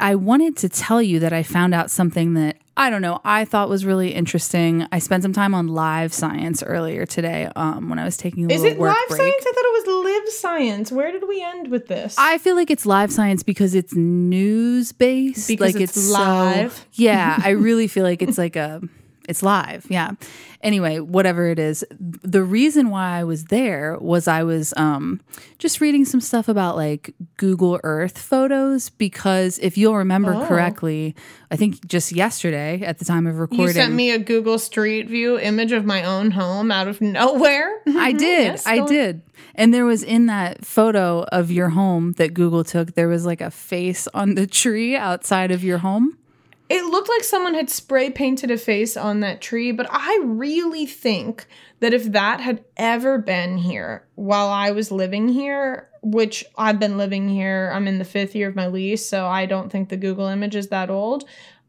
I wanted to tell you that I found out something that, I don't know, I thought was really interesting. I spent some time on Live Science earlier today when I was taking a little work break. Is it Live Science? I thought it was Live Science. Where did we end with this? I feel like it's Live Science because it's news-based. Because like it's live? Yeah, I really feel like it's it's live, yeah. Anyway, whatever it is, the reason why I was there was I was just reading some stuff about like Google Earth photos, because if you'll remember correctly, I think just yesterday at the time of recording, you sent me a Google Street View image of my own home out of nowhere. I did. Yes, I did. And there was in that photo of your home that Google took, there was like a face on the tree outside of your home. It looked like someone had spray painted a face on that tree, but I really think that if that had ever been here while I was living here, which I've been living here, I'm in the 5th year of my lease, so I don't think the Google image is that old.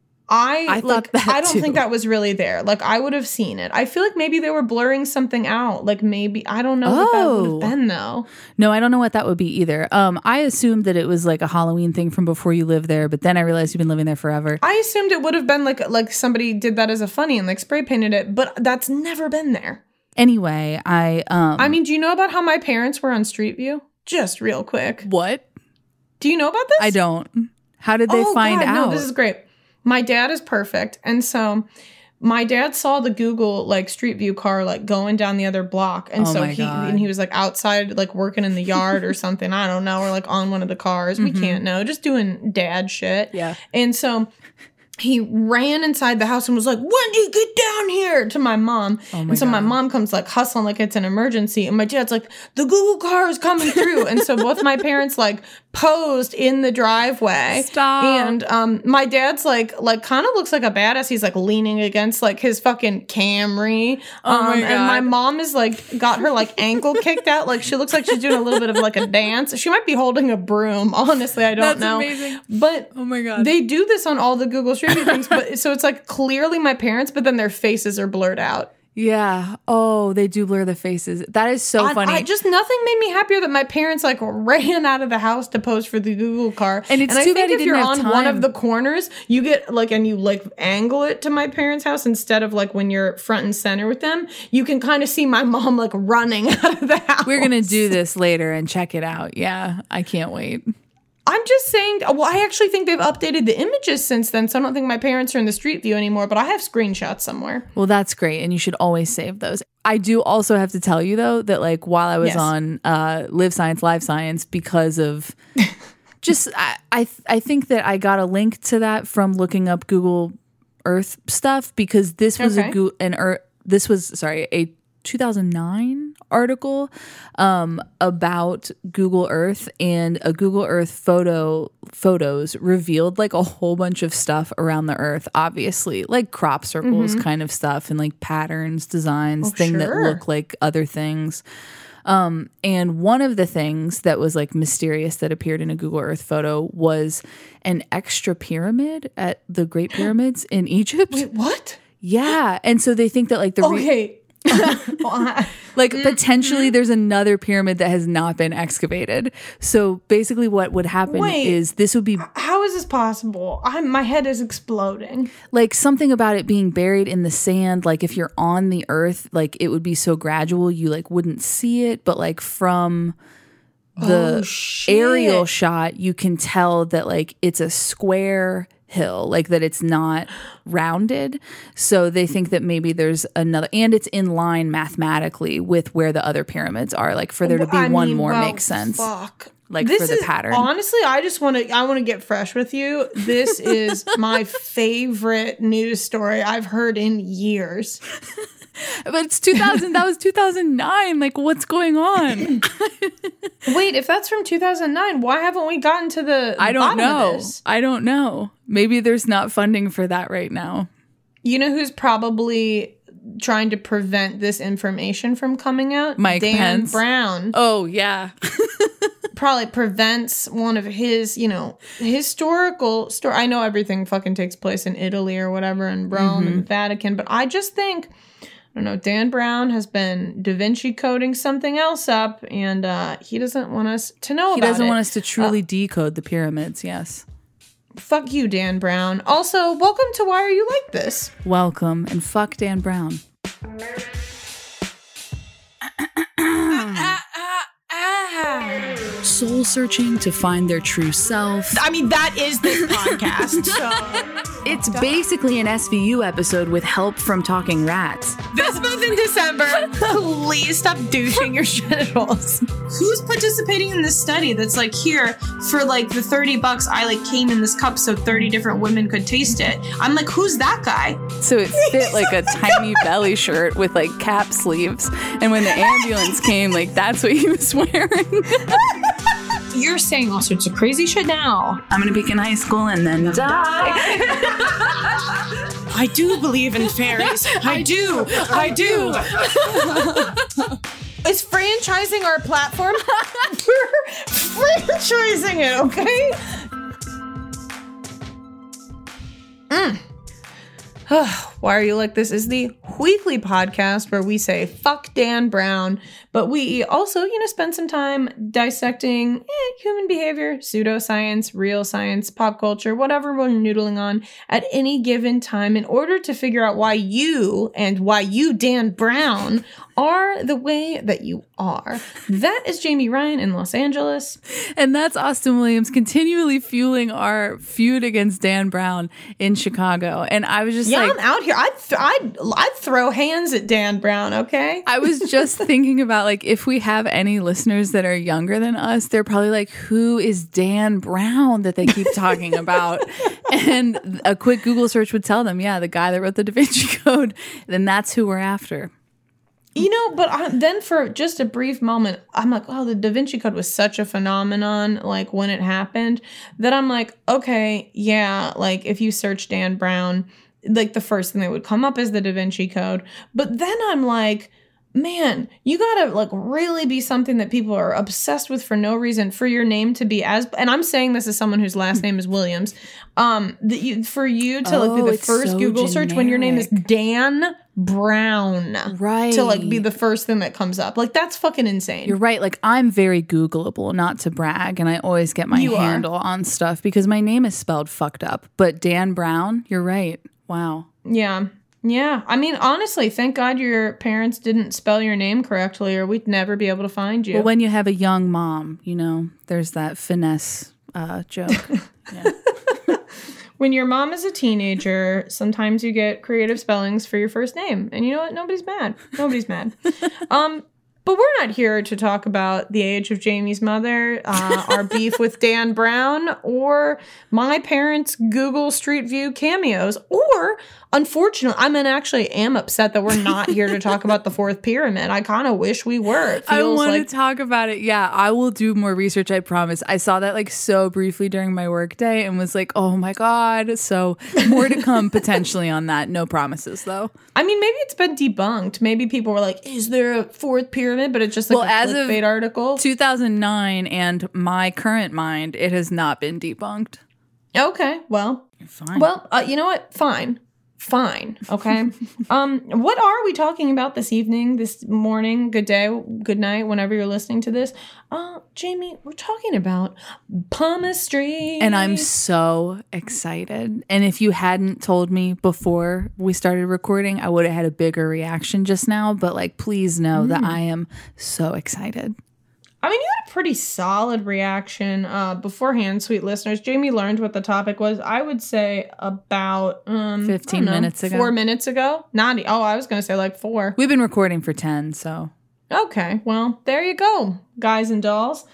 I don't think that was really there. Like, I would have seen it. I feel like maybe they were blurring something out. Like, maybe, I don't know what that would have been, though. No, I don't know what that would be either. I assumed that it was like a Halloween thing from before you lived there, but then I realized you've been living there forever. I assumed it would have been like somebody did that as a funny and like spray painted it, but that's never been there. Anyway, I mean, do you know about how my parents were on Street View? Just real quick. What? Do you know about this? I don't. How did they find out? No, this is great. My dad is perfect. And so my dad saw the Google like Street View car like going down the other block. And so he was like outside like working in the yard or something. I don't know. Or like on one of the cars. We can't know. Just doing dad shit. Yeah. And so he ran inside the house and was like, "Wendy, get down here," to my mom. And so my mom comes like hustling like it's an emergency. And my dad's like, "The Google car is coming through." And so both my parents like posed in the driveway. Stop. And my dad's like kind of looks like a badass. He's like leaning against like his fucking Camry. And my mom is like got her like ankle kicked out. Like she looks like she's doing a little bit of like a dance. She might be holding a broom. Honestly, I don't know. That's amazing. But oh my God, they do this on all the Google Street View things. But so it's like clearly my parents, but then their faces are blurred out. Yeah. Oh, they do blur the faces. That is so funny. Nothing made me happier that my parents like ran out of the house to pose for the Google car. And it's too bad if you're on one of the corners, you get like, and you like angle it to my parents' house instead of like when you're front and center with them, you can kind of see my mom like running out of the house. We're going to do this later and check it out. Yeah. I can't wait. I'm just saying, well, I actually think they've updated the images since then, so I don't think my parents are in the Street View anymore, but I have screenshots somewhere. Well, that's great, and you should always save those. I do also have to tell you, though, that like while I was on Live Science, because of just, I think that I got a link to that from looking up Google Earth stuff, because this was a 2009 article about Google Earth, and a Google Earth photos revealed like a whole bunch of stuff around the Earth, obviously like crop circles kind of stuff, and like patterns, designs, things that look like other things. And one of the things that was like mysterious that appeared in a Google Earth photo was an extra pyramid at the Great Pyramids in Egypt. Wait, what? Yeah. And so they think that like the like potentially there's another pyramid that has not been excavated. So basically what would happen is this would be... How is this possible? My head is exploding. Like something about it being buried in the sand. Like if you're on the Earth, like it would be so gradual you like wouldn't see it. But like from the aerial shot, you can tell that like it's a square hill, like that it's not rounded. So they think that maybe there's another, and it's in line mathematically with where the other pyramids are, like for there to be one more makes sense. Fuck. Like this for the pattern. Honestly, I want to get fresh with you. This is my favorite news story I've heard in years. But it's 2000. That was 2009. Like, what's going on? Wait, if that's from 2009, why haven't we gotten to the bottom of this? I don't know. Maybe there's not funding for that right now. You know who's probably trying to prevent this information from coming out? Mike Pence. Dan Brown. Oh, yeah. Probably prevents one of his, historical story. I know everything fucking takes place in Italy or whatever, and Rome and the Vatican, but I just think... I don't know, Dan Brown has been Da Vinci coding something else up, and he doesn't want us to know about it. He doesn't want us to truly decode the pyramids, yes. Fuck you, Dan Brown. Also, welcome to Why Are You Like This? Welcome, and fuck Dan Brown. Soul searching to find their true self. I mean, that is this podcast. So. It's basically an SVU episode with help from talking rats. This month in December, please stop douching your genitals. Who's participating in this study that's like, here, for like the $30, I like came in this cup so 30 different women could taste it. I'm like, who's that guy? So it fit like a tiny belly shirt with like cap sleeves. And when the ambulance came, like that's what he was wearing. You're saying all sorts of crazy shit now. I'm gonna begin high school and then die. I do believe in fairies. I do. It's franchising our platform. We're franchising it, okay? Why Are You Like This is the weekly podcast where we say fuck Dan Brown, but we also, spend some time dissecting human behavior, pseudoscience, real science, pop culture, whatever we're noodling on at any given time in order to figure out why you, Dan Brown, are the way that you are. That is Jamie Ryan in Los Angeles. And that's Austin Williams continually fueling our feud against Dan Brown in Chicago. And I was just like... I'm out here. I'd throw hands at Dan Brown, okay? I was just thinking about, like, if we have any listeners that are younger than us, they're probably like, who is Dan Brown that they keep talking about? And a quick Google search would tell them, yeah, the guy that wrote the Da Vinci Code. Then that's who we're after. But then for just a brief moment, I'm like, oh, the Da Vinci Code was such a phenomenon, like, when it happened, that I'm like, okay, yeah, like, if you search Dan Brown, like, the first thing that would come up is the Da Vinci Code. But then I'm like, man, you gotta, like, really be something that people are obsessed with for no reason, for your name to be as, and I'm saying this as someone whose last name is Williams, for you to, like, be the first so Google generic search when your name is Dan Brown. Right. To, like, be the first thing that comes up. Like, that's fucking insane. You're right. Like, I'm very Googleable, not to brag, and I always get my handle on stuff because my name is spelled fucked up. But Dan Brown, you're right. Wow. Yeah. Yeah. I mean, honestly, thank God your parents didn't spell your name correctly or we'd never be able to find you. Well, when you have a young mom, there's that finesse joke. Yeah. When your mom is a teenager, sometimes you get creative spellings for your first name. And you know what? Nobody's mad. Nobody's mad. But we're not here to talk about the age of Jamie's mother, our beef with Dan Brown, or my parents' Google Street View cameos, or, unfortunately, I am upset that we're not here to talk about the fourth pyramid. I kind of wish we were. It feels I want to talk about it. Yeah, I will do more research, I promise. I saw that, like, so briefly during my work day and was like, oh my God. So more to come potentially on that. No promises, though. I mean, maybe it's been debunked. Maybe people were like, is there a fourth pyramid? But it's just like a clickbait article. 2009 and my current mind, it has not been debunked. Okay, well. Fine. Well, you know what? Fine. Okay. What are we talking about this evening, this morning, good day, good night, whenever you're listening to this? Jamie, we're talking about palmistry. And I'm so excited. And if you hadn't told me before we started recording, I would have had a bigger reaction just now. But, like, please know that I am so excited. I mean, you had a pretty solid reaction beforehand, sweet listeners. Jamie learned what the topic was, I would say, about 15 minutes ago. 4 minutes ago. I was going to say like 4. We've been recording for 10, so. Okay, well, there you go, guys and dolls.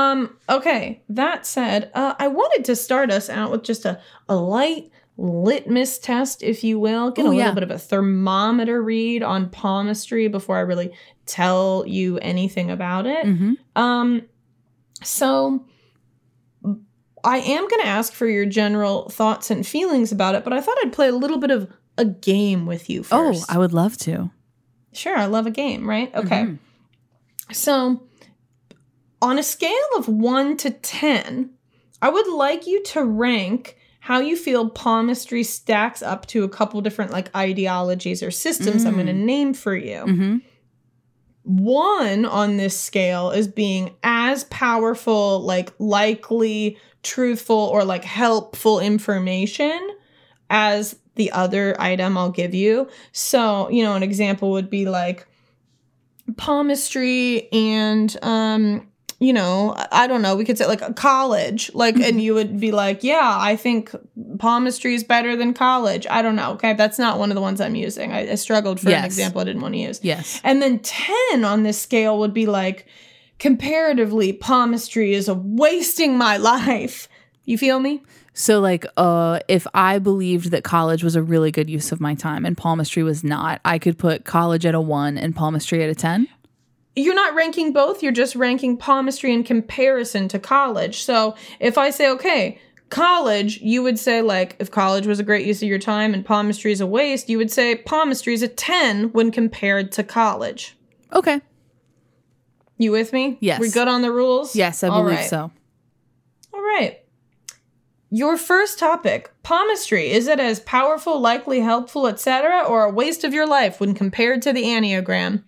Okay, that said, I wanted to start us out with just a light litmus test, if you will. Get a little bit of a thermometer read on palmistry before I really tell you anything about it. Mm-hmm. So I am going to ask for your general thoughts and feelings about it, but I thought I'd play a little bit of a game with you first. Oh, I would love to. Sure, I love a game, right? Okay. Mm-hmm. So on a scale of 1 to 10, I would like you to rank how you feel palmistry stacks up to a couple different, like, ideologies or systems I'm going to name for you. Mm-hmm. 1 on this scale is being as powerful, like likely, truthful, or like helpful information as the other item I'll give you. So, an example would be like palmistry and, I don't know, we could say like a college, like, and you would be like, yeah, I think palmistry is better than college. I don't know. Okay. That's not one of the ones I'm using. I struggled for an example I didn't want to use. Yes. And then 10 on this scale would be like, comparatively, palmistry is wasting my life. You feel me? So like, if I believed that college was a really good use of my time and palmistry was not, I could put college at a 1 and palmistry at a 10. You're not ranking both. You're just ranking palmistry in comparison to college. So if I say, okay, college, you would say like, if college was a great use of your time and palmistry is a waste, you would say palmistry is a 10 when compared to college. Okay. You with me? Yes. We good on the rules? Yes, I believe so. All right. Your first topic, palmistry. Is it as powerful, likely, helpful, etc., or a waste of your life when compared to the Enneagram?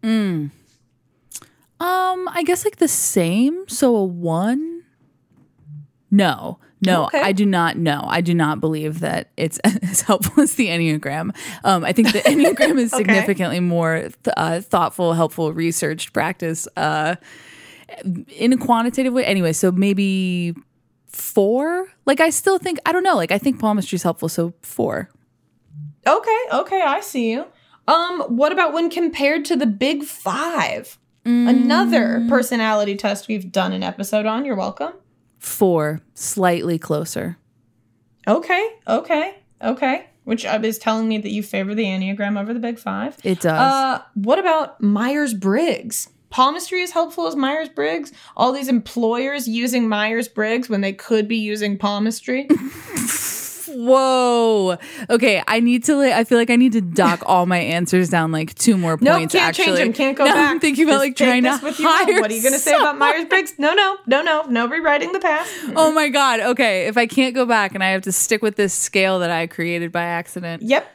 I guess like the same. So a 1. No, Okay. I do not know. I do not believe that it's as helpful as the Enneagram. I think the Enneagram is significantly more thoughtful, helpful, researched practice in a quantitative way. Anyway, so maybe 4. Like I still think, I don't know. Like I think palmistry is helpful. So 4. Okay, I see you. What about when compared to the Big 5? Another personality test we've done an episode on. You're welcome. 4, slightly closer. Okay. Which is telling me that you favor the Enneagram over the Big 5. It does. What about Myers-Briggs? Palmistry is helpful as Myers-Briggs? All these employers using Myers-Briggs when they could be using palmistry? Whoa. Okay, I feel like I need to dock all my answers down like 2 more points. No, can't actually. change them. Can't go back. I'm thinking about like trying to hire. What are you going to say about Myers-Briggs? No rewriting the past. Oh my God. Okay, if I can't go back and I have to stick with this scale that I created by accident. Yep.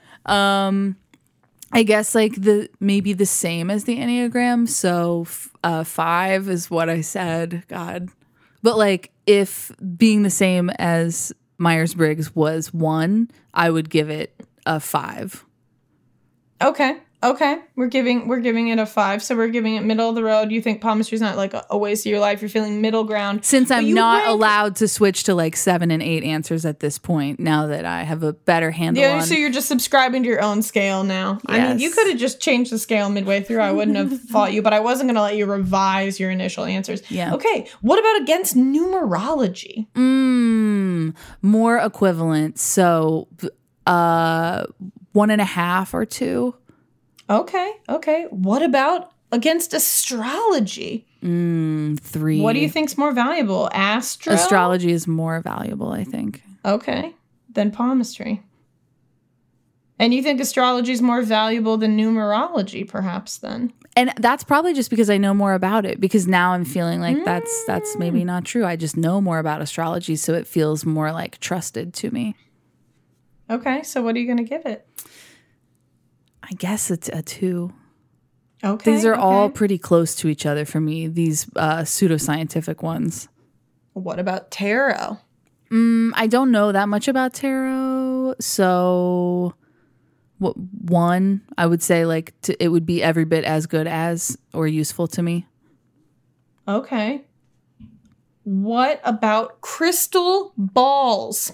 I guess like maybe the same as the Enneagram. So 5 is what I said. God. But like if being the same as Myers-Briggs was 1, I would give it a 5. Okay. We're giving it a 5. So we're giving it middle of the road. You think palmistry is not like a waste of your life. You're feeling middle ground. Since I'm not allowed to switch to like 7 and 8 answers at this point, now that I have a better handle on. So you're just subscribing to your own scale now. Yes. I mean, you could have just changed the scale midway through. I wouldn't have fought you, but I wasn't going to let you revise your initial answers. Yeah. Okay. What about against numerology? More equivalent. So 1.5 or 2. Okay. What about against astrology? 3. What do you think's more valuable? Astrology is more valuable, I think. Okay. Than palmistry. And you think astrology is more valuable than numerology, perhaps, then? And that's probably just because I know more about it, because now I'm feeling like that's maybe not true. I just know more about astrology, so it feels more like trusted to me. Okay, so what are you going to give it? I guess it's a 2. Okay. These are all pretty close to each other for me, these pseudoscientific ones. What about tarot? I don't know that much about tarot, so 1, I would say like it would be every bit as good as or useful to me. Okay. What about crystal balls?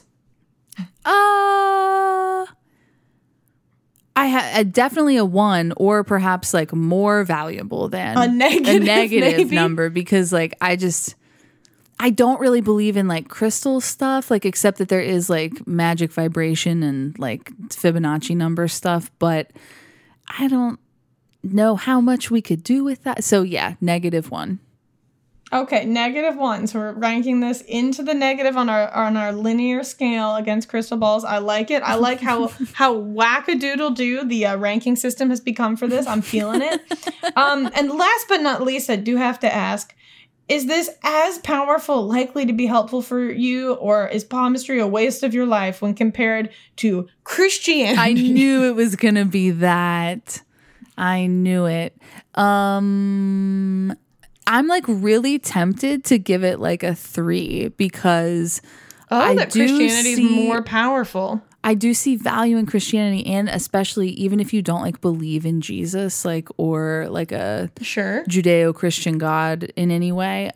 I definitely a 1, or perhaps like more valuable than a negative number, because like I don't really believe in like crystal stuff, like except that there is like magic vibration and like Fibonacci number stuff, but I don't know how much we could do with that. So yeah, -1. Okay, -1. So we're ranking this into the negative on our linear scale against crystal balls. I like it. I like how wackadoodle-doo the ranking system has become for this. I'm feeling it. And last but not least, I do have to ask, is this as powerful, likely to be helpful for you, or is palmistry a waste of your life when compared to Christianity? I knew it was going to be that. I knew it. I'm like really tempted to give it like a 3 because that Christianity is more powerful. I do see value in Christianity, and especially even if you don't like believe in Jesus, like, or like a Judeo-Christian God in any way.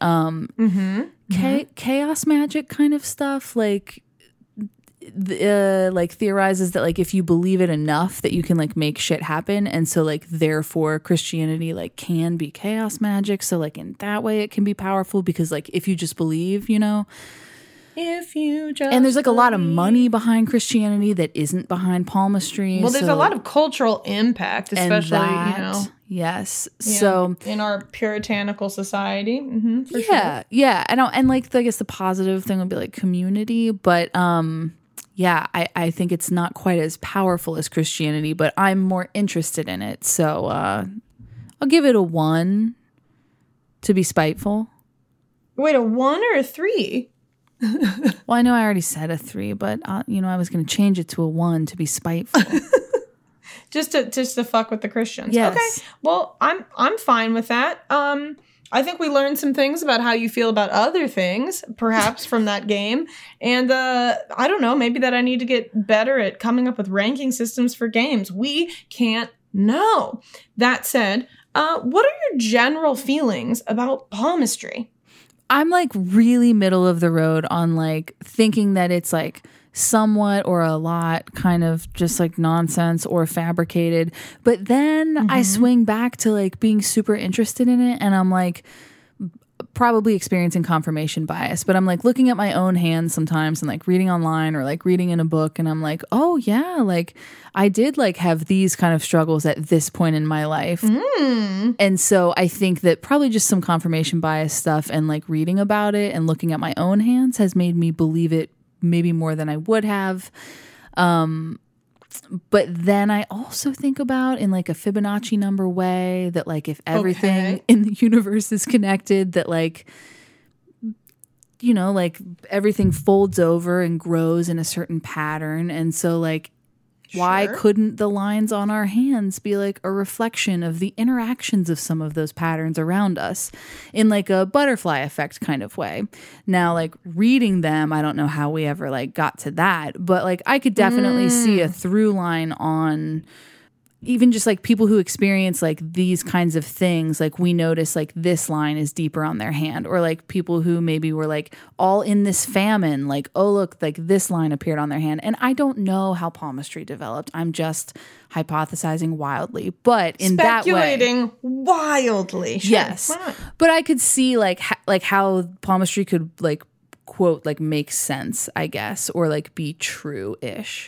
Chaos magic kind of stuff, like theorizes that like if you believe it enough that you can like make shit happen, and so like therefore Christianity like can be chaos magic. So like in that way it can be powerful because like if you just believe, you know. If you just and there's like a lot of money behind Christianity that isn't behind palmistry. Well, there's a lot of cultural impact, especially, Yes. So in our puritanical society. For sure. Yeah. And like I guess the positive thing would be like community, but I think it's not quite as powerful as Christianity, but I'm more interested in it. So I'll give it a 1 to be spiteful. Wait, a 1 or a 3? Well, I know I already said a 3, but I was going to change it to a 1 to be spiteful. just to fuck with the Christians. Yes. Okay. Well, I'm fine with that. I think we learned some things about how you feel about other things, perhaps from that game. And I don't know, maybe that I need to get better at coming up with ranking systems for games. We can't know. That said, what are your general feelings about palmistry? I'm like really middle of the road on like thinking that it's like somewhat or a lot kind of just like nonsense or fabricated. But then I swing back to like being super interested in it, and I'm like probably experiencing confirmation bias, but I'm like looking at my own hands sometimes and like reading online or like reading in a book, and I'm like, oh yeah, like I did like have these kind of struggles at this point in my life. And so I think that probably just some confirmation bias stuff and like reading about it and looking at my own hands has made me believe it maybe more than I would have. But then I also think about in like a Fibonacci number way that like if everything in the universe is connected, that like, you know, like everything folds over and grows in a certain pattern. And so like, why couldn't the lines on our hands be like a reflection of the interactions of some of those patterns around us in like a butterfly effect kind of way? Now, like reading them, I don't know how we ever like got to that, but like I could definitely see a through line on even just like people who experience like these kinds of things. Like we notice like this line is deeper on their hand, or like people who maybe were like all in this famine, like, oh, look, like this line appeared on their hand. And I don't know how palmistry developed. I'm just hypothesizing wildly, but in that way. Speculating wildly. Sure. Yes. But I could see like how palmistry could like quote, like make sense, I guess, or like be true-ish.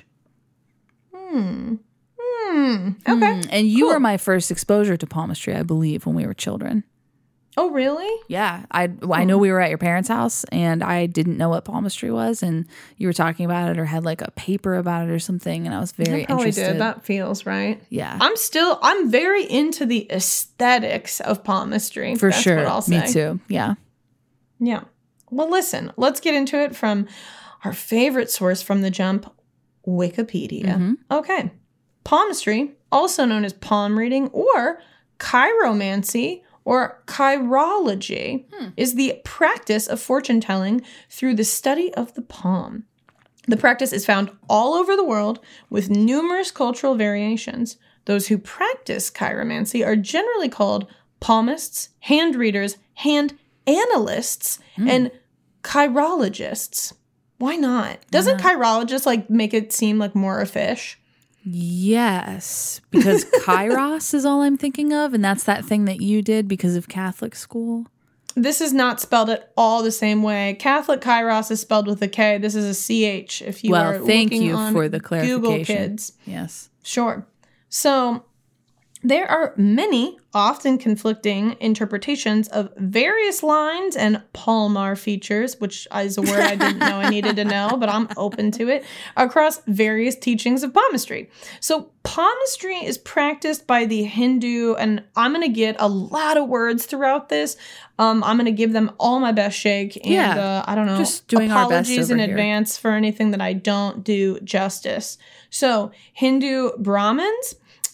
Okay. And you were my first exposure to palmistry, I believe, when we were children. Oh, really? Yeah. I know we were at your parents' house and I didn't know what palmistry was, and you were talking about it or had like a paper about it or something, and I was very interested. Did. That feels right. Yeah. I'm very into the aesthetics of palmistry. For sure. What I'll say. Me too. Yeah. Yeah. Well, listen, let's get into it from our favorite source from the jump, Wikipedia. Okay. Palmistry, also known as palm reading or chiromancy or chirology, is the practice of fortune telling through the study of the palm. The practice is found all over the world with numerous cultural variations. Those who practice chiromancy are generally called palmists, hand readers, hand analysts, and chirologists. Why not? Doesn't chirologist like make it seem like more a fish? Yes, because kairos is all I'm thinking of, and that's that thing that you did because of Catholic school. This is not spelled at all the same way. Catholic kairos is spelled with a K. This is a CH if you are looking on for the clarification. Google Kids. Yes. Sure. So there are many, often conflicting interpretations of various lines and palmar features, which is a word I didn't know I needed to know, but I'm open to it, across various teachings of palmistry. So palmistry is practiced by the Hindu, and I'm going to get a lot of words throughout this. I'm going to give them all my best shake, and I don't know, just doing apologies in our best advance for anything that I don't do justice. So Hindu Brahmins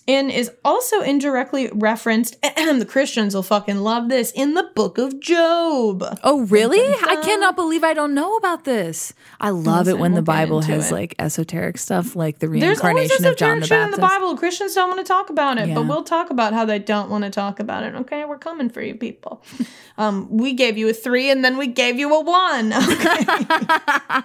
and is also indirectly referenced, the Christians will fucking love this, in the book of Job. Oh, really? I cannot believe I don't know about this. I love it when the Bible has like esoteric stuff, like the reincarnation of John the Baptist. There's always esoteric shit in the Bible. Christians don't want to talk about it, but we'll talk about how they don't want to talk about it. Okay, we're coming for you, people. We gave you a 3 and then we gave you a 1. Okay.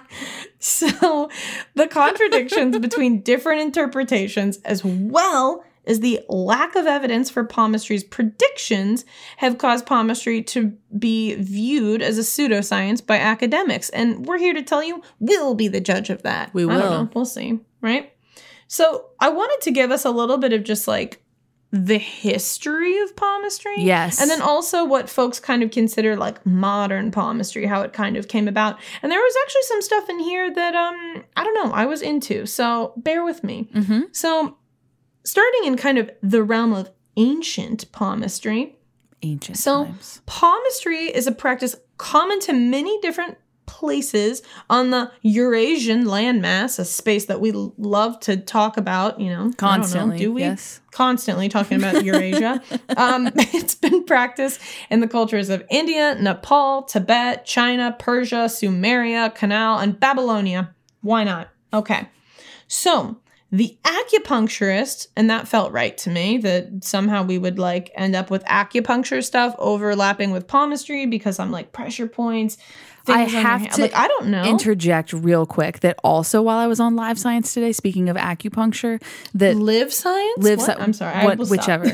So the contradictions between different interpretations, as well as the lack of evidence for palmistry's predictions, have caused palmistry to be viewed as a pseudoscience by academics. And we're here to tell you, we'll be the judge of that. We will. I don't know. We'll see, right? So I wanted to give us a little bit of just like the history of palmistry. Yes. And then also what folks kind of consider like modern palmistry, how it kind of came about. And there was actually some stuff in here that, I don't know, I was into. So bear with me. Mm-hmm. So starting in kind of the realm of ancient palmistry. Ancient times. Palmistry is a practice common to many different places on the Eurasian landmass, a space that we love to talk about, you know. Constantly. Do we? Yes. Constantly talking about Eurasia. It's been practiced in the cultures of India, Nepal, Tibet, China, Persia, Sumeria, Canaan, and Babylonia. Why not? Okay. So the acupuncturist, and that felt right to me, that somehow we would like end up with acupuncture stuff overlapping with palmistry because I'm like pressure points. I have to like, I don't know. Interject real quick that also while I was on Live Science today, speaking of acupuncture, that Live Science? I'm sorry. Whichever.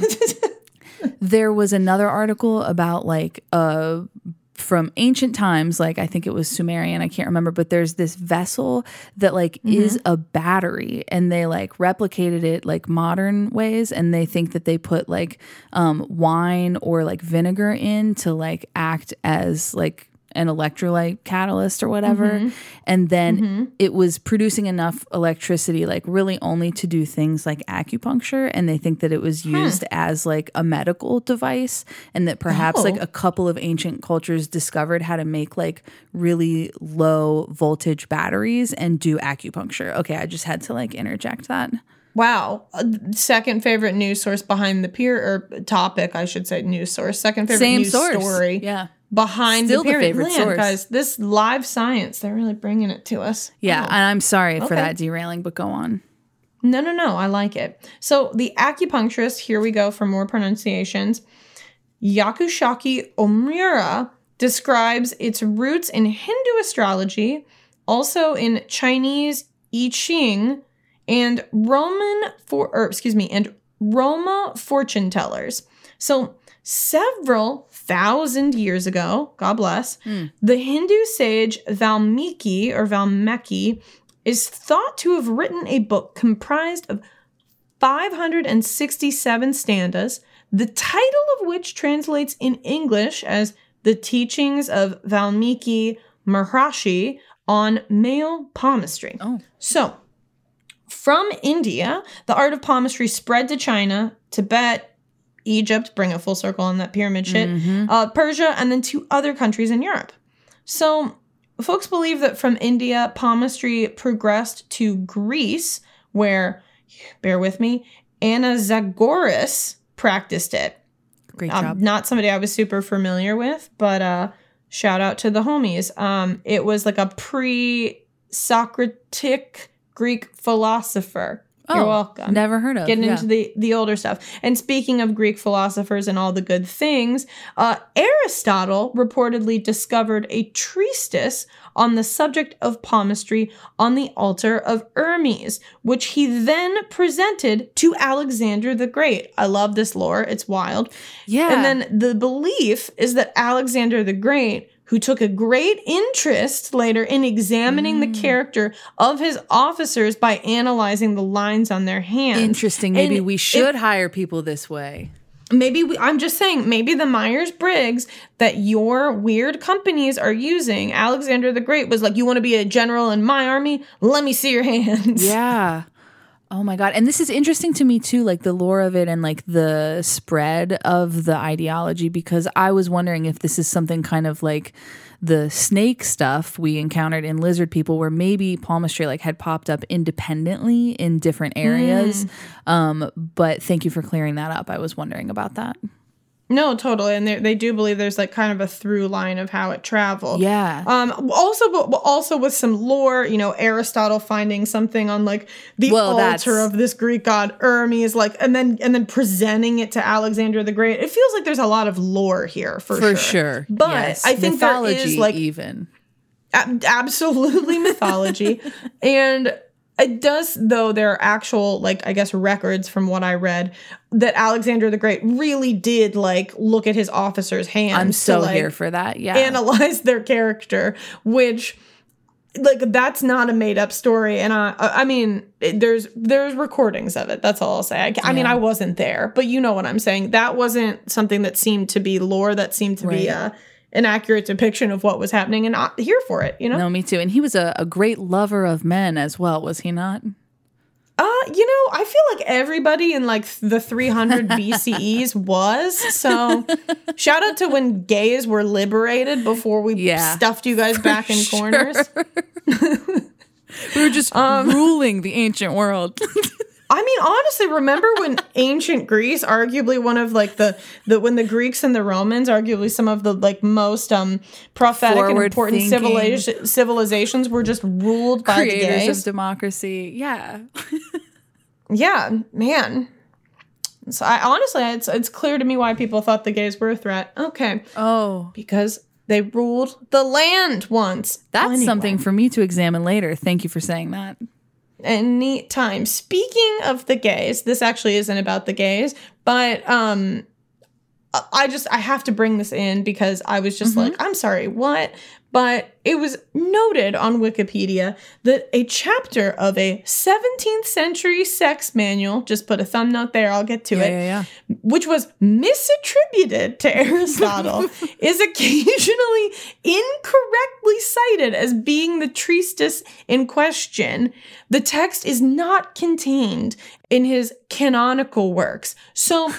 There was another article about like from ancient times, like I think it was Sumerian, I can't remember, but there's this vessel that like is a battery, and they like replicated it like modern ways, and they think that they put like wine or like vinegar in to like act as like an electrolyte catalyst or whatever. And then it was producing enough electricity, like really only to do things like acupuncture. And they think that it was used as like a medical device, and that perhaps like a couple of ancient cultures discovered how to make like really low voltage batteries and do acupuncture. Okay. I just had to like interject that. Wow. Second favorite news source behind the topic, I should say, news source. Second favorite news story. Yeah. Behind Still the pyramid. favorite source. Guys, this Live Science, they're really bringing it to us. Yeah, and I'm sorry for that derailing, but go on. No, I like it. So the acupuncturist, here we go for more pronunciations. Yakushaki Omura describes its roots in Hindu astrology, also in Chinese I Ching, and Roma fortune tellers. So several thousand years ago, God bless, the Hindu sage Valmiki is thought to have written a book comprised of 567 stanzas, the title of which translates in English as The Teachings of Valmiki Maharshi on Male Palmistry. So, from India, the art of palmistry spread to China, Tibet, Egypt, bring it full circle on that pyramid shit, Persia, and then to other countries in Europe. So folks believe that from India, palmistry progressed to Greece, where, bear with me, Anaxagoras practiced it. Great job. Not somebody I was super familiar with, but shout out to the homies. It was like a pre-Socratic Greek philosopher. You're welcome. Never heard of. Getting into the older stuff. And speaking of Greek philosophers and all the good things, Aristotle reportedly discovered a treatise on the subject of palmistry on the altar of Hermes, which he then presented to Alexander the Great. I love this lore. It's wild. Yeah. And then the belief is that Alexander the Great, who took a great interest later in examining the character of his officers by analyzing the lines on their hands. Interesting. Maybe we should hire people this way. I'm just saying, maybe the Myers-Briggs that your weird companies are using, Alexander the Great was like, you want to be a general in my army? Let me see your hands. Yeah. Oh my God. And this is interesting to me too, like the lore of it and like the spread of the ideology, because I was wondering if this is something kind of like the snake stuff we encountered in lizard people, where maybe palmistry like had popped up independently in different areas. But thank you for clearing that up. I was wondering about that. No, totally. And they do believe there's like kind of a through line of how it traveled. Yeah. Also with some lore, Aristotle finding something on like the altar of this Greek god Hermes, like, and then presenting it to Alexander the Great. It feels like there's a lot of lore here for sure. But yes. I think mythology there is like even absolutely mythology. And it does, though, there are actual, like, I guess, records from what I read that Alexander the Great really did, like, look at his officers' hands. I'm so to, here for that, yeah. Analyze their character, which, like, that's not a made-up story. And, I mean, there's recordings of it. That's all I'll say. I mean, I wasn't there, but you know what I'm saying. That wasn't something that seemed to be lore. That seemed to be an accurate depiction of what was happening, and I'm here for it, No, me too. And he was a great lover of men as well, was he not? I feel like everybody in like the 300 BCEs was. So shout out to when gays were liberated before we stuffed you guys back in corners. We were just ruling the ancient world. I mean, honestly, remember when ancient Greece, arguably one of like when the Greeks and the Romans, arguably some of the like most prophetic and important civilizations were just ruled by the gays. Creators of democracy. Yeah. Yeah, man. So honestly, it's clear to me why people thought the gays were a threat. Okay. Oh. Because they ruled the land once. That's something for me to examine later. Thank you for saying that. Anytime. Speaking of the gays, this actually isn't about the gays, but I have to bring this in because I was just like, I'm sorry, what? But it was noted on Wikipedia that a chapter of a 17th century sex manual, just put a thumb note there, I'll get to it, which was misattributed to Aristotle, is occasionally incorrectly cited as being the treatise in question. The text is not contained in his canonical works. So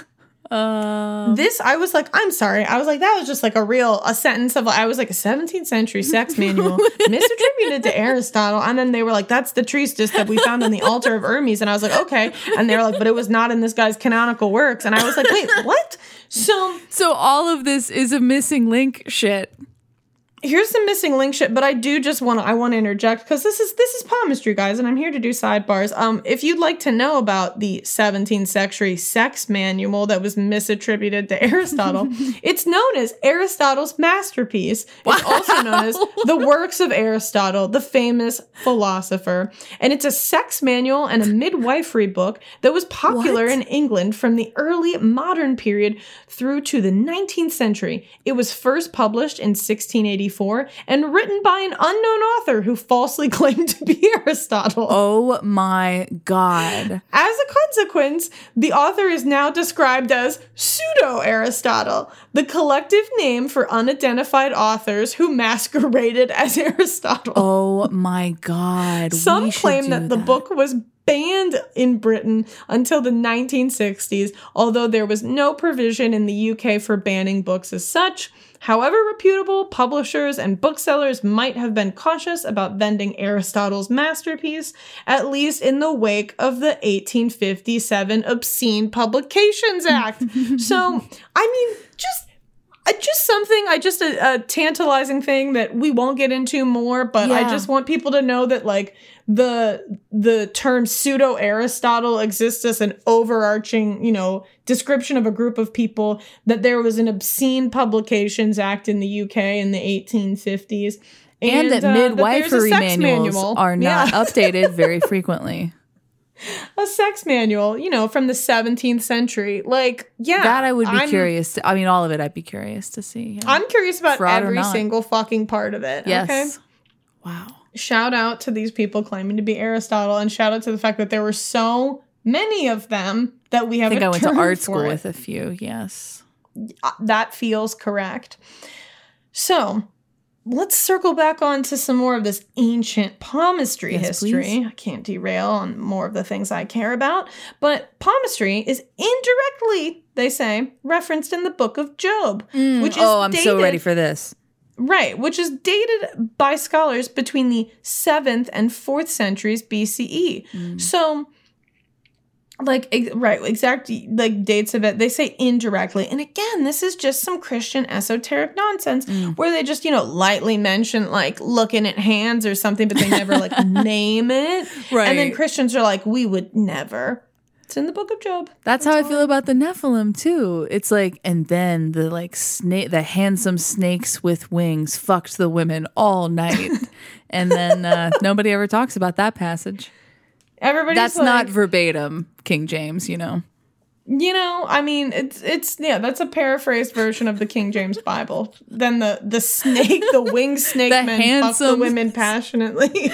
this, I was like, I'm sorry. I was like, that was just like a sentence of, I was like, a 17th century sex manual misattributed to Aristotle. And then they were like, that's the treatise that we found on the altar of Hermes. And I was like, okay. And they were like, but it was not in this guy's canonical works. And I was like, wait, what? So all of this is a missing link shit. Here's some missing link shit, but I want to interject because this is palmistry, guys, and I'm here to do sidebars. If you'd like to know about the 17th century sex manual that was misattributed to Aristotle, it's known as Aristotle's masterpiece. It's also known as the Works of Aristotle, the famous philosopher, and it's a sex manual and a midwifery book that was popular in England from the early modern period through to the 19th century. It was first published in 1684. And written by an unknown author who falsely claimed to be Aristotle. Oh my God. As a consequence, the author is now described as pseudo-Aristotle, the collective name for unidentified authors who masqueraded as Aristotle. Oh my God. Some claim that the book was banned in Britain until the 1960s, although there was no provision in the UK for banning books as such. However reputable, publishers and booksellers might have been cautious about vending Aristotle's masterpiece, at least in the wake of the 1857 Obscene Publications Act. So, I mean, just a tantalizing thing that we won't get into more, but I just want people to know that, like, the term pseudo-Aristotle exists as an overarching, description of a group of people, that there was an Obscene Publications Act in the UK in the 1850s. And that midwifery manuals are not updated very frequently. A sex manual, from the 17th century. Like, that I would be curious to, all of it I'd be curious to see. Yeah. I'm curious about every single fucking part of it. Yes. Okay? Wow. Shout out to these people claiming to be Aristotle, and shout out to the fact that there were so many of them that we have. I think I went to art school with a few. Yes. That feels correct. So, let's circle back on to some more of this ancient palmistry history. Please. I can't derail on more of the things I care about, but palmistry is indirectly, they say, referenced in the book of Job, which is I'm so ready for this. Right, which is dated by scholars between the 7th and 4th centuries BCE. So, exact dates of it, they say indirectly. And again, this is just some Christian esoteric nonsense where they just, lightly mention like looking at hands or something, but they never like name it. Right. And then Christians are like, we would never. It's in the book of Job. That's how I feel about the Nephilim too. It's like, and then the handsome snakes with wings fucked the women all night. And then nobody ever talks about that passage. That's not verbatim King James, I mean, it's that's a paraphrased version of the King James Bible. Then the snake, the winged snake men fuck the women passionately.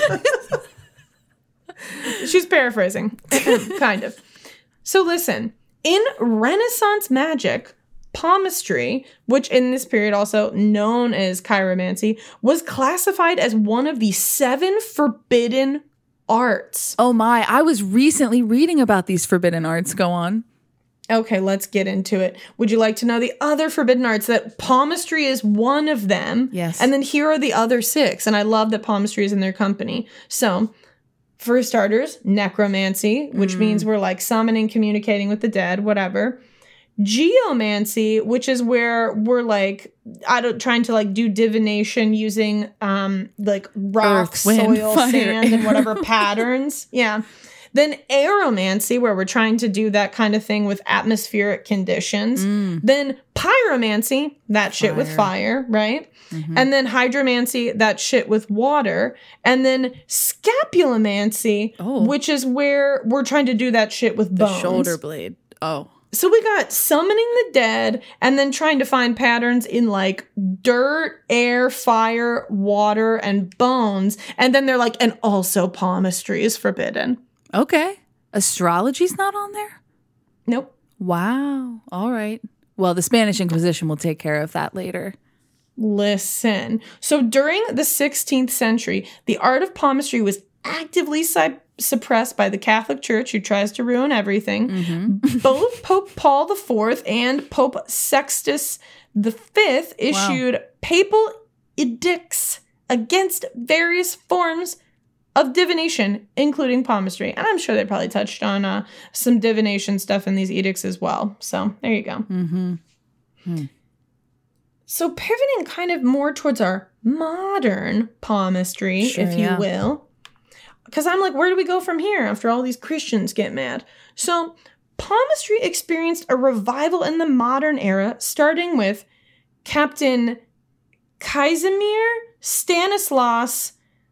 She's paraphrasing, kind of. So listen, in Renaissance magic, palmistry, which in this period also known as chiromancy, was classified as one of the 7 forbidden arts. Oh my, I was recently reading about these forbidden arts. Go on. Okay, let's get into it. Would you like to know the other forbidden arts? That palmistry is one of them. Yes. And then here are the other 6. And I love that palmistry is in their company. So, for starters, necromancy, which means we're like summoning, communicating with the dead, whatever. Geomancy, which is where we're like, trying to like do divination using like rock, Earth, wind, soil, fire, sand, and whatever patterns. Yeah. Then aeromancy, where we're trying to do that kind of thing with atmospheric conditions. Then pyromancy, that shit with fire, right? And then hydromancy, that shit with water. And then scapulomancy, which is where we're trying to do that shit with bones. The shoulder blade. Oh. So we got summoning the dead and then trying to find patterns in like dirt, air, fire, water, and bones. And then they're like, and also palmistry is forbidden. Okay. Astrology's not on there? Nope. Wow. All right. Well, the Spanish Inquisition will take care of that later. Listen. So during the 16th century, the art of palmistry was actively suppressed by the Catholic Church, who tries to ruin everything. Both Pope Paul IV and Pope Sextus V issued papal edicts against various forms of divination, including palmistry. And I'm sure they probably touched on some divination stuff in these edicts as well. So there you go. So pivoting kind of more towards our modern palmistry, if you will. Because I'm like, where do we go from here after all these Christians get mad? So palmistry experienced a revival in the modern era, starting with Captain Casimir Stanislas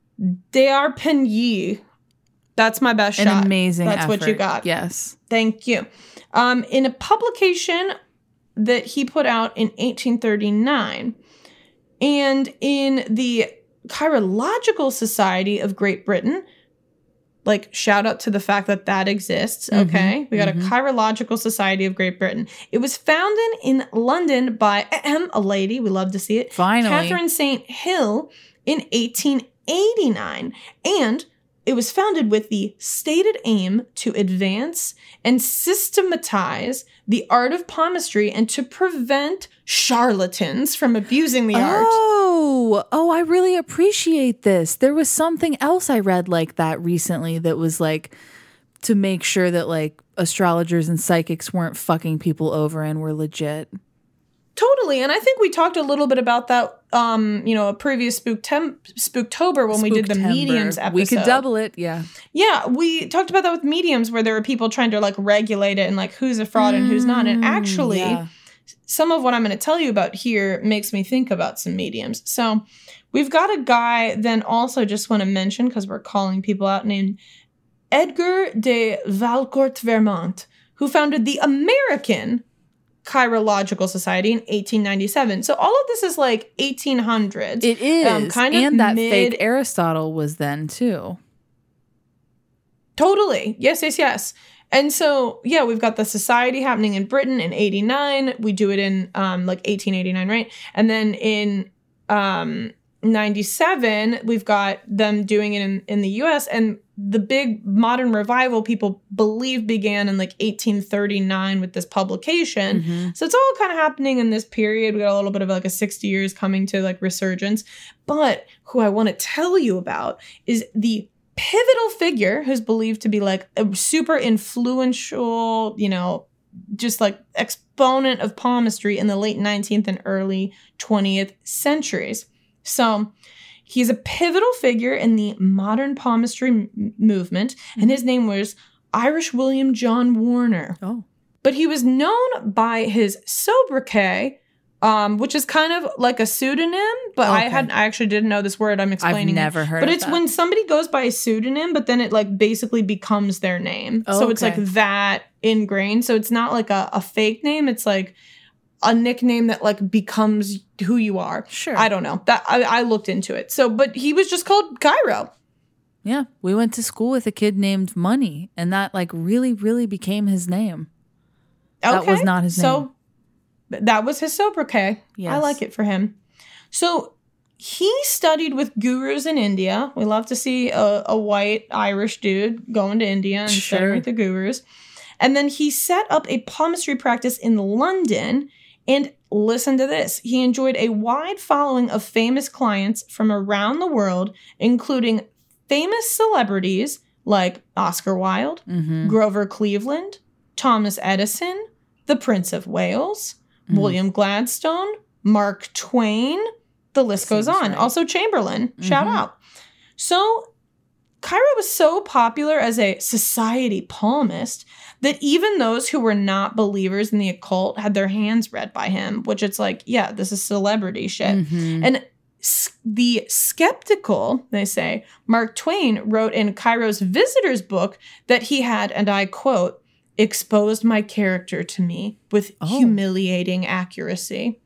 d'Arpigny. That's my best shot. An amazing That's effort. what you got. Yes. Thank you. In a publication that he put out in 1839, and in the Chirological Society of Great Britain, like shout out to the fact that exists, okay? We got a Chirological Society of Great Britain. It was founded in London by a lady, we love to see it, Finally. Catherine St. Hill in 1889, and it was founded with the stated aim to advance and systematize the art of palmistry and to prevent charlatans from abusing the art. Oh, I really appreciate this. There was something else I read like that recently that was like to make sure that like astrologers and psychics weren't fucking people over and were legit. Totally. And I think we talked a little bit about that, a previous Spooktober when we did the mediums episode. We could double it. Yeah. Yeah. We talked about that with mediums where there were people trying to like regulate it and like who's a fraud and who's not. And actually, some of what I'm going to tell you about here makes me think about some mediums. So we've got a guy then also just want to mention, because we're calling people out, named Edgar de Valcourt Vermont, who founded the American Chirological Society in 1897. So all of this is like 1800s. It is. Kind of and that fake Aristotle was then too. Totally. Yes. And so, yeah, we've got the society happening in Britain in 89. We do it in like 1889, right? And then in 97, we've got them doing it in the US. And the big modern revival people believe began in like 1839 with this publication. Mm-hmm. So it's all kind of happening in this period. We got a little bit of like a 60 years coming to like resurgence. But who I want to tell you about is the pivotal figure who's believed to be like a super influential, you know, just like exponent of palmistry in the late 19th and early 20th centuries. So he's a pivotal figure in the modern palmistry movement, and his name was Irish William John Warner. Oh. But he was known by his sobriquet, which is kind of like a pseudonym, but Okay. I actually didn't know this word I'm explaining. I've never heard But of it's that. when somebody goes by a pseudonym, but then it like basically becomes their name. Oh, so it's like okay. that ingrained. So it's not like a fake name. It's like a nickname that like becomes who you are. Sure. I don't know. That I looked into it. So, but he was just called Cairo. Yeah. We went to school with a kid named Money, and that like really, really became his name. That was not his name. So that was his sobriquet. I Yes. like it for him. So he studied with gurus in India. We love to see a white Irish dude going to India and studying Sure. with the gurus. And then he set up a palmistry practice in London. And listen to this. He enjoyed a wide following of famous clients from around the world, including famous celebrities like Oscar Wilde, Mm-hmm. Grover Cleveland, Thomas Edison, the Prince of Wales, Mhm. William Gladstone, Mark Twain. The list goes Seems on. right. Also Chamberlain. Shout Mhm. out. So Cairo was so popular as a society palmist that even those who were not believers in the occult had their hands read by him, which it's like, yeah, this is celebrity shit. Mhm. And the skeptical, they say, Mark Twain wrote in Cairo's Visitors book that he had, and I quote, exposed my character to me with Oh. humiliating accuracy.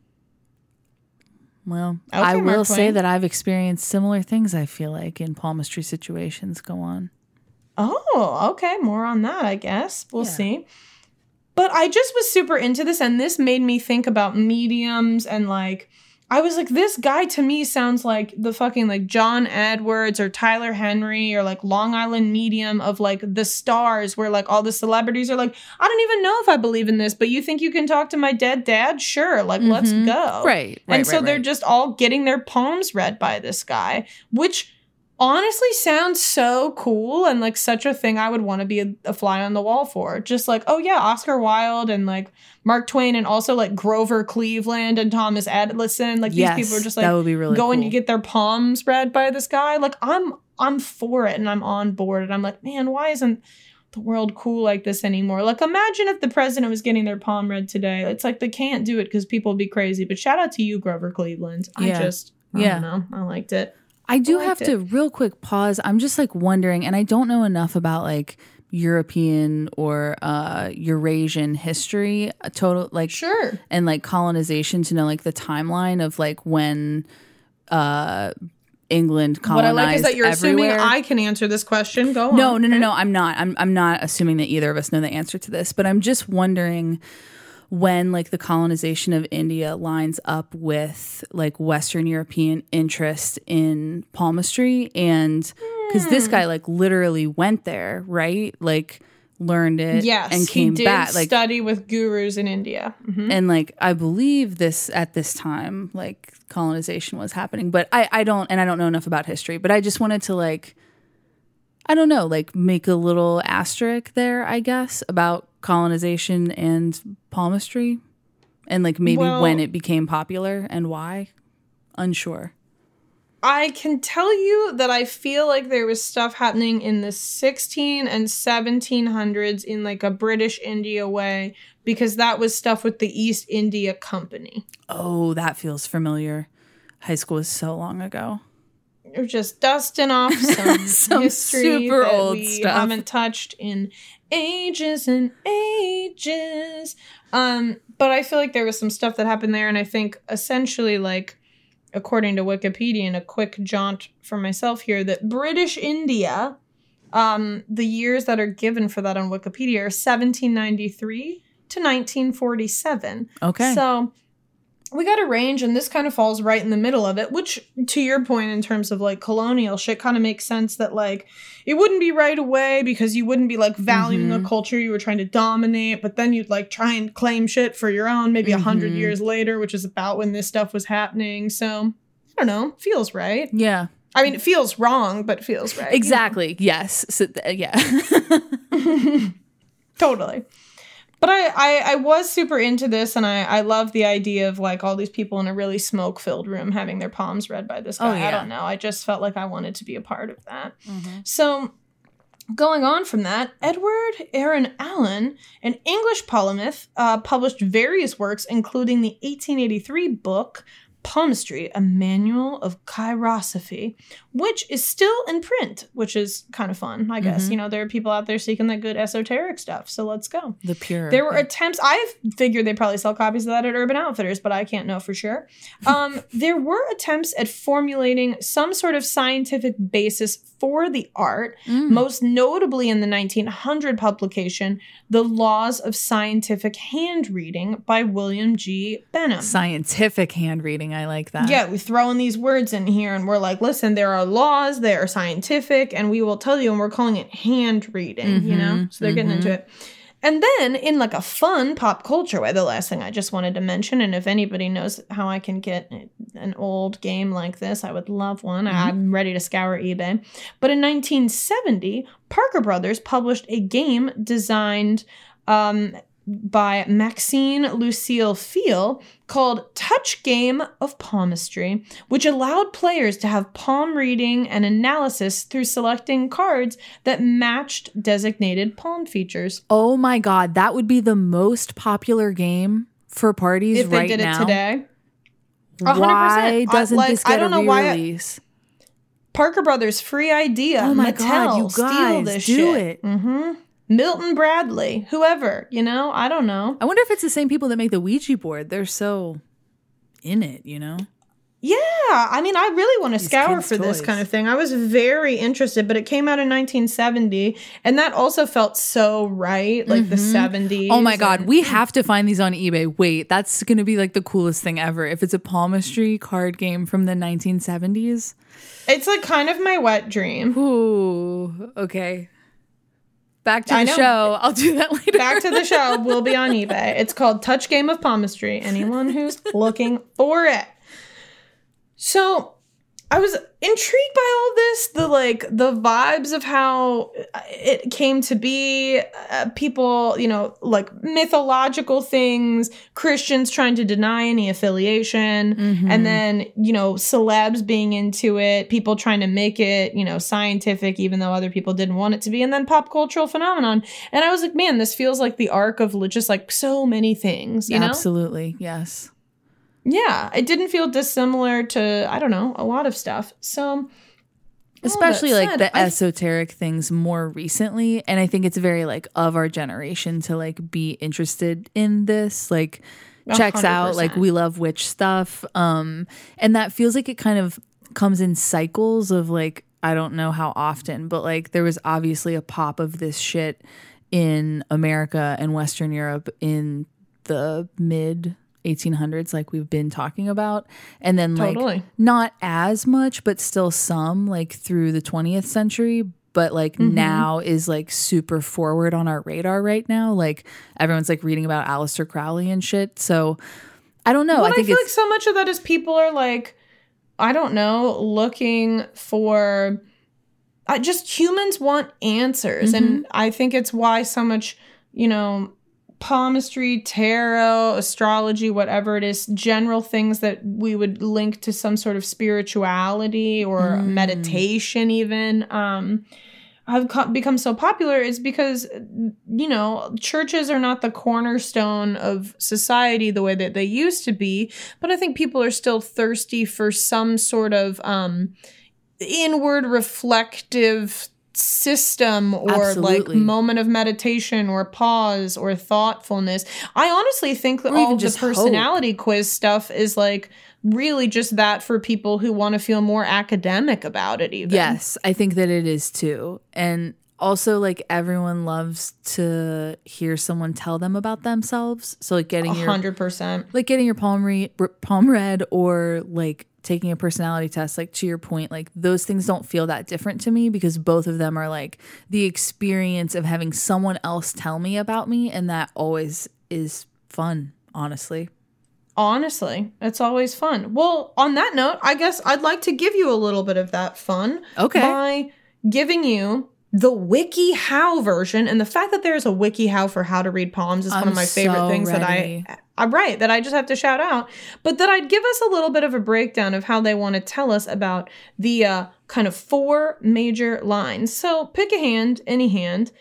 Well, Okay, I will Mark say Twain. that I've experienced similar things, I feel like, in palmistry situations. Go on. Oh, okay. More on that, I guess. We'll Yeah. see. But I just was super into this, and this made me think about mediums and like, I was like, this guy to me sounds like the fucking like John Edwards or Tyler Henry or like Long Island Medium of like the stars where like all the celebrities are like, I don't even know if I believe in this, but you think you can talk to my dead dad? Sure. Like, let's Mhm. go. Right. And so they're right. just all getting their palms read by this guy, which honestly sounds so cool and like such a thing I would want to be a fly on the wall for. Just like, oh yeah, Oscar Wilde and like Mark Twain and also like Grover Cleveland and Thomas Edison. Like Yes, these people are just that like would be really going cool. to get their palms read by this guy. Like I'm for it and I'm on board and I'm like, man, why isn't the world cool like this anymore? Like imagine if the president was getting their palm read today. It's like they can't do it because people would be crazy. But shout out to you, Grover Cleveland. I Yeah. don't know. I liked it. I do I have liked to real quick pause. I'm just like wondering, and I don't know enough about like European or Eurasian history, total like Sure. and like colonization to know like the timeline of like when England colonized What I like is that you're everywhere. assuming I can answer this question. Go on. No, Okay. I'm not. I'm not assuming that either of us know the answer to this, but I'm just wondering when like the colonization of India lines up with like Western European interest in palmistry, and because this guy like literally went there, right? Like learned it Yes, and came he did back. Like study with gurus in India. Mhm. and like I believe this at this time, like colonization was happening, but I don't know enough about history, but I just wanted to like, I don't know, like make a little asterisk there, I guess, about colonization and palmistry and like maybe Well- when it became popular and why. Unsure. I can tell you that I feel like there was stuff happening in the 16 and 1700s in like a British India way because that was stuff with the East India Company. Oh, that feels familiar. High school was so long ago. We're just dusting off some, Some history super that old we stuff. haven't touched in ages and ages. But I feel like there was some stuff that happened there, and I think essentially, like, according to Wikipedia, and a quick jaunt for myself here, that British India, the years that are given for that on Wikipedia are 1793 to 1947. Okay. So we got a range, and this kind of falls right in the middle of it, which, to your point, in terms of like colonial shit, kind of makes sense that like it wouldn't be right away because you wouldn't be like valuing a culture you were trying to dominate, but then you'd like try and claim shit for your own maybe 100 years later, which is about when this stuff was happening. So I don't know, feels right. Yeah. I mean, it feels wrong, but it feels right. Exactly. Yes. So, yeah. Totally. But I was super into this, and I love the idea of like all these people in a really smoke-filled room having their palms read by this guy. Oh, yeah. I don't know. I just felt like I wanted to be a part of that. So going on from that, Edward Aaron Allen, an English polymath, published various works, including the 1883 book Palmistry, a Manual of Chirosophy, which is still in print, which is kind of fun, I guess. You know, there are people out there seeking that good esoteric stuff, so let's go. The pure. There were attempts, I figured they probably sell copies of that at Urban Outfitters, but I can't know for sure. There were attempts at formulating some sort of scientific basis for the art, most notably in the 1900 publication, The Laws of Scientific Handreading by William G. Benham. Scientific handreading. I like that. Yeah, we throw in these words in here and we're like, listen, there are laws, they are scientific, and we will tell you, and we're calling it hand reading, you know? So they're getting into it. And then in like a fun pop culture way, the last thing I just wanted to mention, and if anybody knows how I can get an old game like this, I would love one. I'm ready to scour eBay. But in 1970, Parker Brothers published a game designed by Maxine Lucille Feel called Touch Game of Palmistry, which allowed players to have palm reading and analysis through selecting cards that matched designated palm features. Oh my God, that would be the most popular game for parties right now. If they did it today. 100%. Why doesn't this get I don't a know re-release? Parker Brothers, free idea. Oh my Mattel, God, you steal guys, this do shit. it. Milton Bradley, whoever, you know, I don't know. I wonder if it's the same people that make the Ouija board. They're so in it, you know? Yeah, I mean, I really want to scour kids' for this toys. kind of thing. I was very interested, but it came out in 1970, and that also felt so right, like the 70s. Oh my God, we have to find these on eBay. Wait, that's going to be like the coolest thing ever. If it's a palmistry card game from the 1970s. It's like kind of my wet dream. Ooh, okay. Back to the show. I'll do that later. Back to the show will be on eBay. It's called Touch Game of Palmistry. Anyone who's looking for it. So I was intrigued by all this, the vibes of how it came to be, people, you know, like mythological things, Christians trying to deny any affiliation, and then, you know, celebs being into it, people trying to make it, you know, scientific, even though other people didn't want it to be, and then pop cultural phenomenon. And I was like, man, this feels like the arc of just like so many things, you know? Absolutely, yes. Yeah, it didn't feel dissimilar to, I don't know, a lot of stuff. So, especially like the esoteric things more recently. And I think it's very like of our generation to like be interested in this. Like checks 100%. out, like we love witch stuff. And that feels like it kind of comes in cycles of like, I don't know how often, but like there was obviously a pop of this shit in America and Western Europe in the mid 1800s, like we've been talking about, and then like not as much but still some like through the 20th century, but like now is like super forward on our radar right now. Like everyone's like reading about Aleister Crowley and shit. So I don't know. Well, I think feel like so much of that is people are like, I don't know, looking for just humans want answers. And I think it's why so much, you know, palmistry, tarot, astrology, whatever it is, general things that we would link to some sort of spirituality or meditation even, have become so popular is because, you know, churches are not the cornerstone of society the way that they used to be, but I think people are still thirsty for some sort of inward reflective system or like moment of meditation or pause or thoughtfulness. I honestly think that all the personality quiz stuff is like really just that for people who want to feel more academic about it even. Yes, I think that it is too. And Also, like, everyone loves to hear someone tell them about themselves. So, like, getting your 100%. like getting your palm read, or like taking a personality test, like, to your point, like, those things don't feel that different to me, because both of them are like the experience of having someone else tell me about me, and that always is fun, honestly. Honestly, it's always fun. Well, on that note, I guess I'd like to give you a little bit of that fun by giving you the WikiHow version. And the fact that there's a WikiHow for how to read palms is one of my favorite things that that I just have to shout out. But that I'd give us a little bit of a breakdown of how they want to tell us about the kind of 4 major lines. So pick a hand, any hand.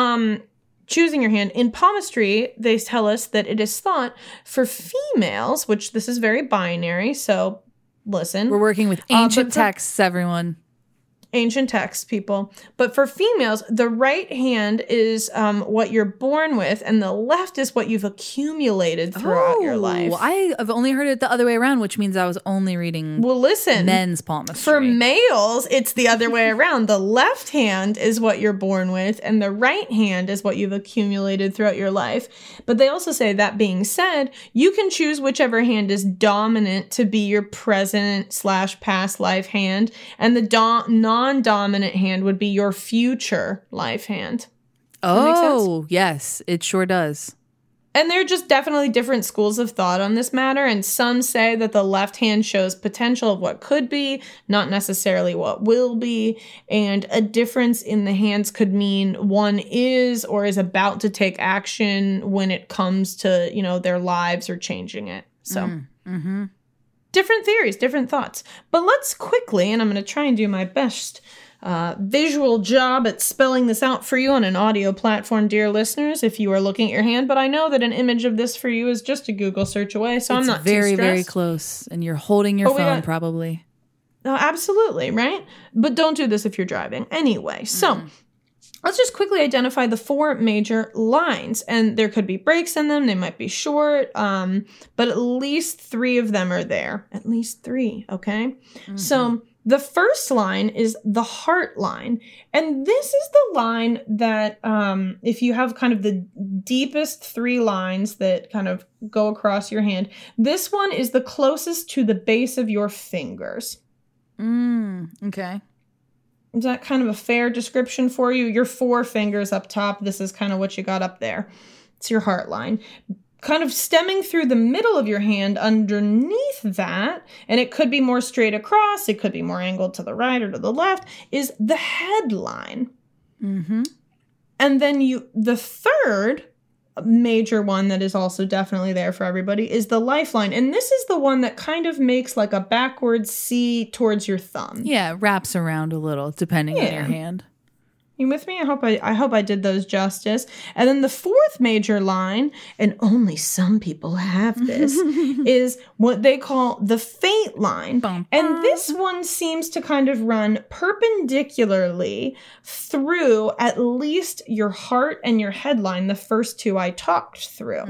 Choosing your hand. In palmistry, they tell us that it is thought for females, which this is very binary, so listen. We're working with ancient texts, everyone. Ancient texts, people. But for females, the right hand is what you're born with, and the left is what you've accumulated throughout your life. I have only heard it the other way around, which means I was only reading men's palmistry. For males, it's the other way around. The left hand is what you're born with, and the right hand is what you've accumulated throughout your life. But they also say, that being said, you can choose whichever hand is dominant to be your present/past life hand, and the non-dominant hand would be your future life hand. Oh, yes, it sure does. And there are just definitely different schools of thought on this matter. And some say that the left hand shows potential of what could be, not necessarily what will be. And a difference in the hands could mean one is or is about to take action when it comes to, their lives or changing it. So different theories, different thoughts. But let's quickly, and I'm going to try and do my best visual job at spelling this out for you on an audio platform, dear listeners, if you are looking at your hand. But I know that an image of this for you is just a Google search away, so I'm not very, too stressed. very close, and you're holding your phone probably. Oh, absolutely, right? But don't do this if you're driving. Anyway, so let's just quickly identify the 4 major lines. And there could be breaks in them. They might be short, but at least 3 of them are there. At least 3, okay? So the first line is the heart line. And this is the line that if you have kind of the deepest 3 lines that kind of go across your hand, this one is the closest to the base of your fingers. Okay. Is that kind of a fair description for you? Your 4 fingers up top, this is kind of what you got up there. It's your heart line. Kind of stemming through the middle of your hand underneath that, and it could be more straight across, it could be more angled to the right or to the left, is the head line. And then the third major one that is also definitely there for everybody is the lifeline. And this is the one that kind of makes like a backwards C towards your thumb. Yeah, wraps around a little depending on your hand. You with me? I hope I did those justice. And then the 4th major line, and only some people have this, is what they call the fate line. And this one seems to kind of run perpendicularly through at least your heart and your headline, the first 2 I talked through.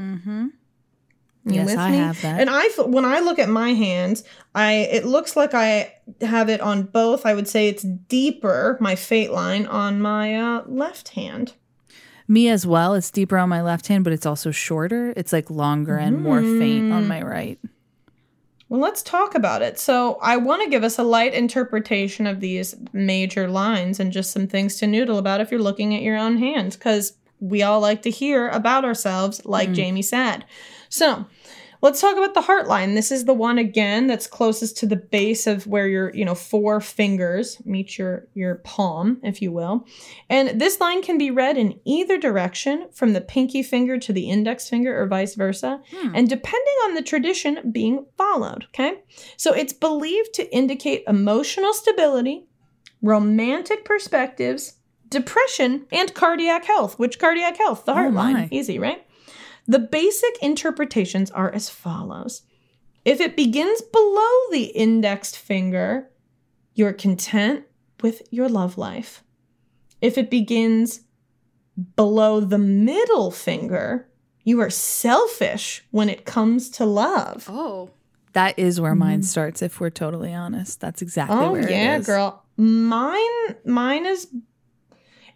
Yes, I have that. And when I look at my hands, it looks like I have it on both. I would say it's deeper, my fate line, on my left hand. Me as well. It's deeper on my left hand, but it's also shorter. It's like longer and more faint on my right. Well, let's talk about it. So I want to give us a light interpretation of these major lines and just some things to noodle about if you're looking at your own hand, because we all like to hear about ourselves, like Jamie said. So let's talk about the heart line. This is the one, again, that's closest to the base of where your 4 fingers meet your palm, if you will. And this line can be read in either direction, from the pinky finger to the index finger or vice versa, and depending on the tradition being followed, okay? So it's believed to indicate emotional stability, romantic perspectives, depression, and cardiac health. Which cardiac health? The heart line. Easy, right? The basic interpretations are as follows. If it begins below the indexed finger, you're content with your love life. If it begins below the middle finger, you are selfish when it comes to love. Oh. That is where mine starts, if we're totally honest. That's exactly where it is. Oh, yeah, girl. Mine is...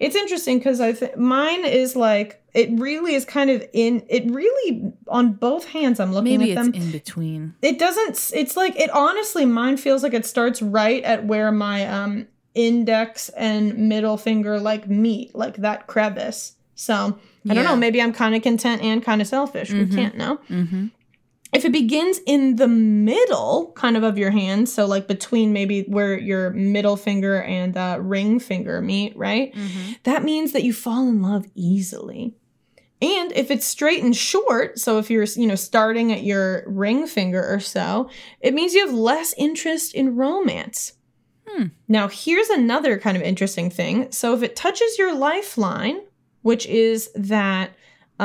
It's interesting because I think mine is like, it really is kind of it really, on both hands, I'm looking Maybe at it's them. in between. It doesn't, it's like, it honestly, mine feels like it starts right at where my index and middle finger like meet, like that crevice. So I don't know, maybe I'm kind of content and kind of selfish. We can't know. If it begins in the middle kind of your hand, so like between maybe where your middle finger and ring finger meet, right? That means that you fall in love easily. And if it's straight and short, so if you're, starting at your ring finger or so, it means you have less interest in romance. Now, here's another kind of interesting thing. So if it touches your lifeline, which is that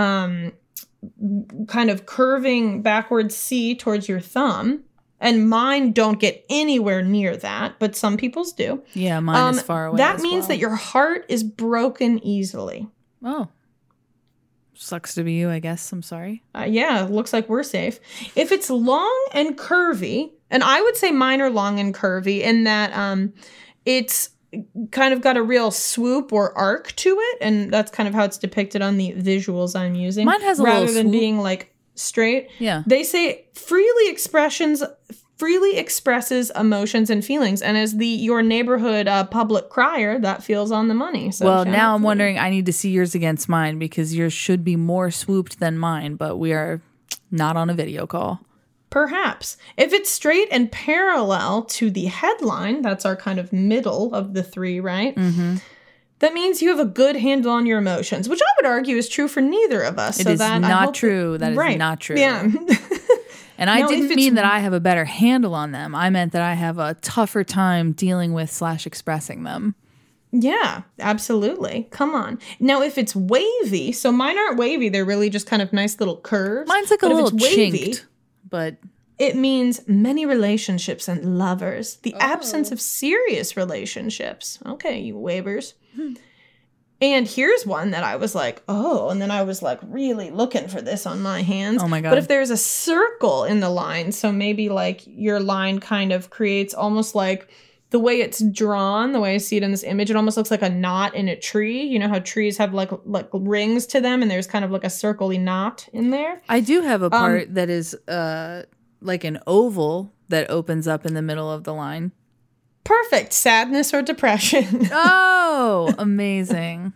kind of curving backwards C towards your thumb, and mine don't get anywhere near that, but some people's do. Yeah, mine is far away. That means that your heart is broken easily. Oh. Sucks to be you, I guess. I'm sorry. Yeah, looks like we're safe. If it's long and curvy, and I would say mine are long and curvy in that it's kind of got a real swoop or arc to it, and that's kind of how it's depicted on the visuals I'm using. Mine has a rather little than swoop. being like straight. Yeah. They say freely expresses emotions and feelings, and as your neighborhood public crier, that feels on the money. So well, now I'm wondering, I need to see yours against mine because yours should be more swooped than mine, but we are not on a video call. Perhaps. If it's straight and parallel to the headline, that's our kind of middle of the three, right? That means you have a good handle on your emotions, which I would argue is true for neither of us. It is not true. That is not true. Yeah. And I didn't mean that I have a better handle on them. I meant that I have a tougher time dealing with / expressing them. Yeah, absolutely. Come on. Now, if it's wavy, so mine aren't wavy. They're really just kind of nice little curves. Mine's like a little chinked, but it means many relationships and lovers. The absence of serious relationships. Okay, you wavers. And here's one that I was like, oh, and then I was like really looking for this on my hands. Oh my God. But if there's a circle in the line, so maybe like your line kind of creates almost like the way it's drawn, the way I see it in this image, it almost looks like a knot in a tree. You know how trees have like rings to them and there's kind of like a circly knot in there? I do have a part that is like an oval that opens up in the middle of the line. Perfect. Sadness or depression. Oh, amazing.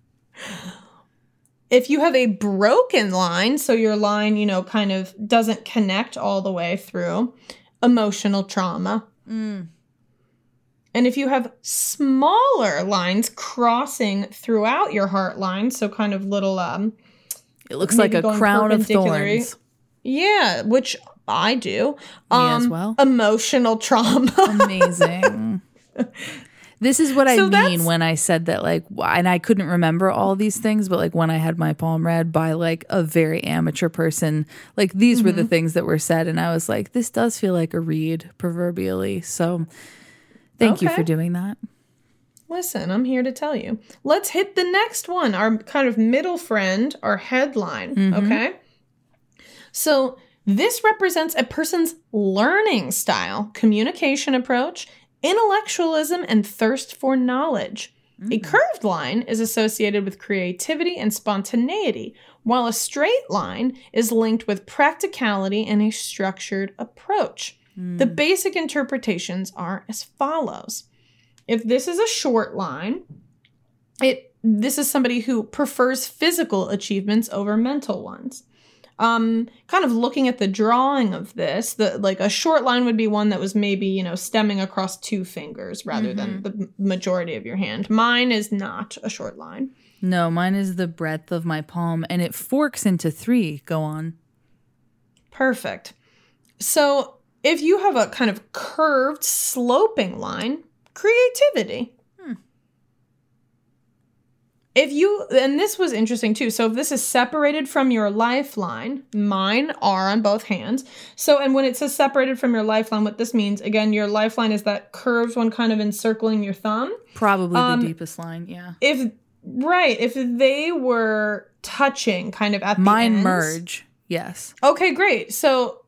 If you have a broken line, so your line, kind of doesn't connect all the way through, emotional trauma. And if you have smaller lines crossing throughout your heart line, so kind of little it looks like a crown of thorns. Yeah, which I do. Me as well. Emotional trauma. Amazing. This is what I mean when I said that, like, and I couldn't remember all these things, but like when I had my palm read by like a very amateur person, like these were the things that were said. And I was like, this does feel like a read proverbially. So thank you for doing that. Listen, I'm here to tell you. Let's hit the next one. Our kind of middle friend, our headline. Okay. So this represents a person's learning style, communication approach, intellectualism, and thirst for knowledge. A curved line is associated with creativity and spontaneity, while a straight line is linked with practicality and a structured approach. The basic interpretations are as follows. If this is a short line, this is somebody who prefers physical achievements over mental ones. Kind of looking at the drawing of this, like a short line would be one that was maybe, stemming across two fingers rather than the majority of your hand. Mine is not a short line. No, mine is the breadth of my palm and it forks into 3. Go on. Perfect. So if you have a kind of curved sloping line, creativity. And this was interesting too. So if this is separated from your lifeline, mine are on both hands. So, and when it says separated from your lifeline, what this means, again, your lifeline is that curved one kind of encircling your thumb. Probably the deepest line, yeah. If they were touching kind of at the mine ends, merge, yes. Okay, great. So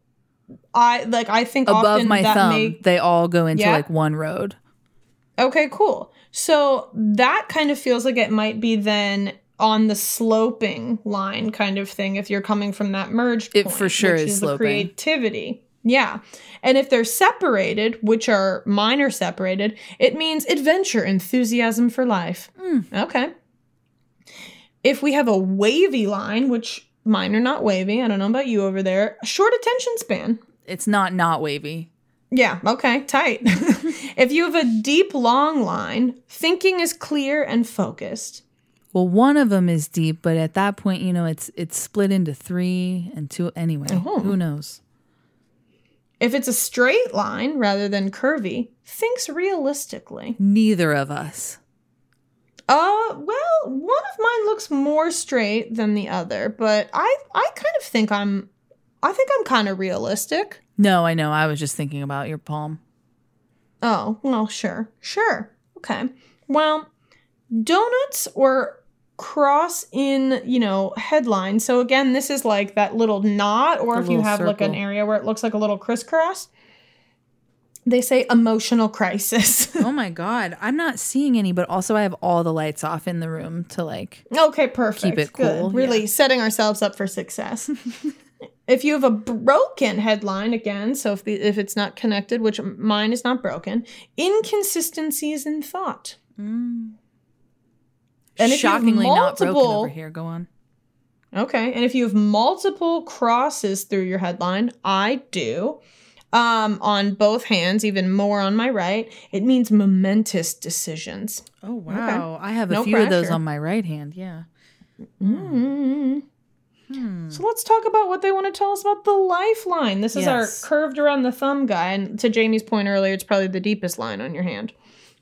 I think above often my that thumb, they all go into like one road. Okay, cool. So that kind of feels like it might be then on the sloping line kind of thing if you're coming from that merge point. It for sure is sloping. The creativity. Yeah. And if they're separated, which are mine are separated, it means adventure, enthusiasm for life. Okay. If we have a wavy line, which mine are not wavy, I don't know about you over there, short attention span. It's not wavy. Yeah, okay, tight. If you have a deep, long line, thinking is clear and focused. Well, one of them is deep, but at that point, it's split into 3 and 2. Anyway, Who knows? If it's a straight line rather than curvy, thinks realistically. Neither of us. Well, one of mine looks more straight than the other, but I kind of think I'm kind of realistic. No, I know. I was just thinking about your palm. Oh, well, sure. Okay. Well, donuts or cross in, headline. So again, this is like that little knot, or if you have circle. Like an area where it looks like a little crisscross. They say emotional crisis. Oh my God. I'm not seeing any, but also I have all the lights off in the room to okay, perfect. Keep it cool. Good. Really setting ourselves up for success. If you have a broken headline, again, so if it's not connected, which mine is not broken, inconsistencies in thought. And shockingly not broken over here. Go on. Okay. And if you have multiple crosses through your headline, I do, on both hands, even more on my right, it means momentous decisions. Oh, wow. Okay. I have a few of those on my right hand. Yeah. So let's talk about what they want to tell us about the lifeline. This is our curved around the thumb guy. And to Jamie's point earlier, it's probably the deepest line on your hand.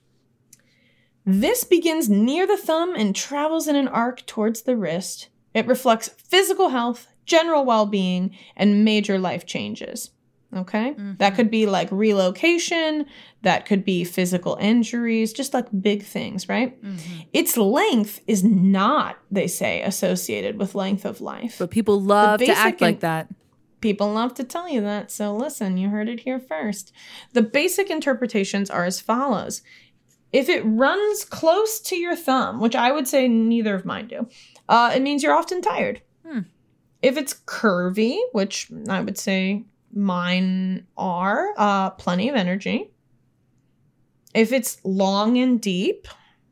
This begins near the thumb and travels in an arc towards the wrist. It reflects physical health, general well-being, and major life changes. Okay? Mm-hmm. That could be like relocation. That could be physical injuries, just like big things, right? Mm-hmm. Its length is not, they say, associated with length of life. But people love to act like that. People love to tell you that. So listen, you heard it here first. The basic interpretations are as follows. If it runs close to your thumb, which I would say neither of mine do, it means you're often tired. If it's curvy, which I would say mine are, plenty of energy. If it's long and deep,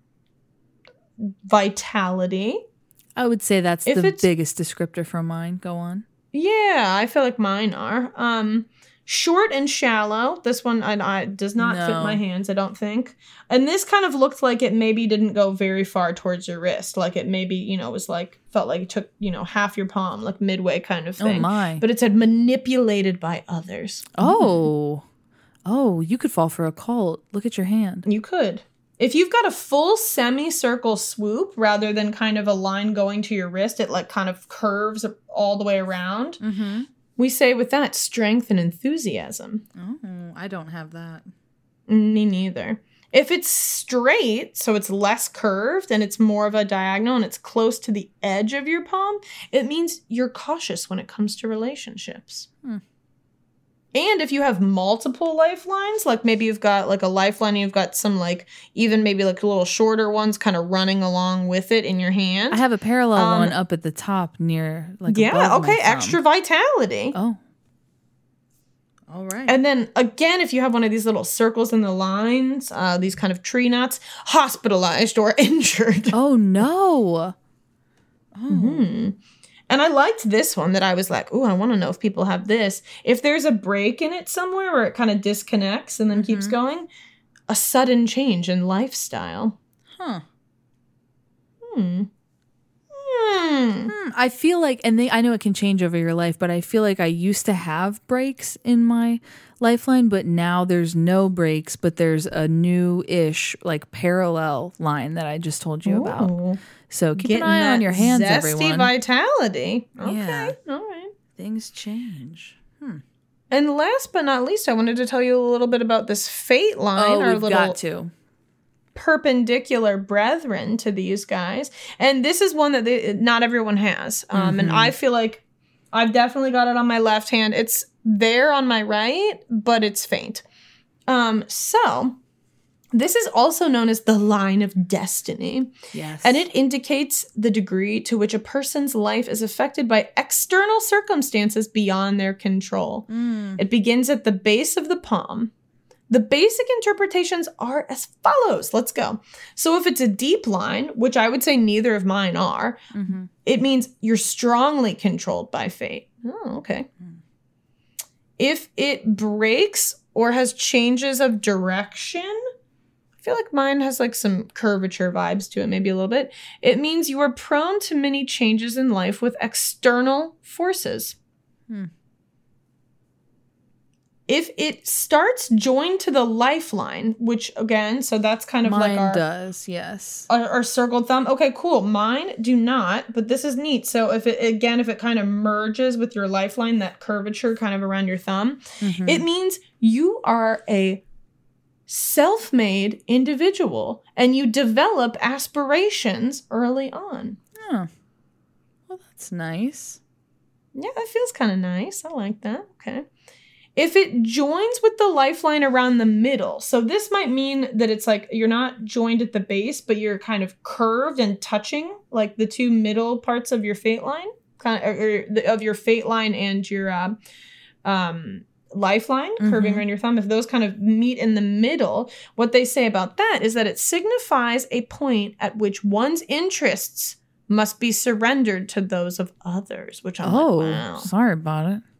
vitality. I would say that's the biggest descriptor for mine. Go on. Yeah, I feel like mine are. Short and shallow. This one does not fit my hands, I don't think. And this kind of looked like it maybe didn't go very far towards your wrist. Like it maybe, was felt like it took, half your palm, like midway kind of thing. Oh my. But it said manipulated by others. Oh. Oh, you could fall for a cult. Look at your hand. You could. If you've got a full semicircle swoop rather than kind of a line going to your wrist, it kind of curves all the way around. Mm-hmm. We say with that, strength and enthusiasm. Oh, I don't have that. Me neither. If it's straight, so it's less curved and it's more of a diagonal and it's close to the edge of your palm, it means you're cautious when it comes to relationships. And if you have multiple lifelines, like maybe you've got a lifeline, you've got some even maybe a little shorter ones kind of running along with it in your hand. I have a parallel one up at the top near above my thumb. Extra vitality. Oh. All right. And then again, if you have one of these little circles in the lines, these kind of tree knots, hospitalized or injured. Oh no. Oh. Mm-hmm. And I liked this one that I was like, I want to know if people have this. If there's a break in it somewhere where it kind of disconnects and then keeps going, a sudden change in lifestyle. Huh. I feel like, I know it can change over your life, but I feel like I used to have breaks in my lifeline, but now there's no breaks, but there's a new-ish parallel line that I just told you about. So keep an eye on your hands, everyone. Zesty vitality. Okay, yeah. All right. Things change. And last but not least, I wanted to tell you a little bit about this fate line. Oh, we've got to. Perpendicular brethren to these guys. And this is one that not everyone has. And I feel like I've definitely got it on my left hand. It's there on my right, but it's faint. So This is also known as the line of destiny. Yes. And it indicates the degree to which a person's life is affected by external circumstances beyond their control. It begins at the base of the palm. The basic interpretations are as follows. Let's go. So if it's a deep line, which I would say neither of mine are, it means you're strongly controlled by fate. Oh, okay. If it breaks or has changes of direction, I feel like mine has like some curvature vibes to it, maybe a little bit. It means you are prone to many changes in life with external forces. If it starts joined to the lifeline, which again, so that's kind of Mine like our does, yes. our circled thumb. Okay, cool. Mine do not, but this is neat. So if it kind of merges with your lifeline, that curvature kind of around your thumb, it means you are a self-made individual and you develop aspirations early on. Oh. Well, that's nice. Yeah, that feels kind of nice. I like that. Okay. If it joins with the lifeline around the middle, so this might mean that it's like you're not joined at the base, but you're kind of curved and touching like the two middle parts of your fate line, of your fate line and your lifeline curving around your thumb. If those kind of meet in the middle, what they say about that is that it signifies a point at which one's interests must be surrendered to those of others, which I'm like, wow. Sorry about it.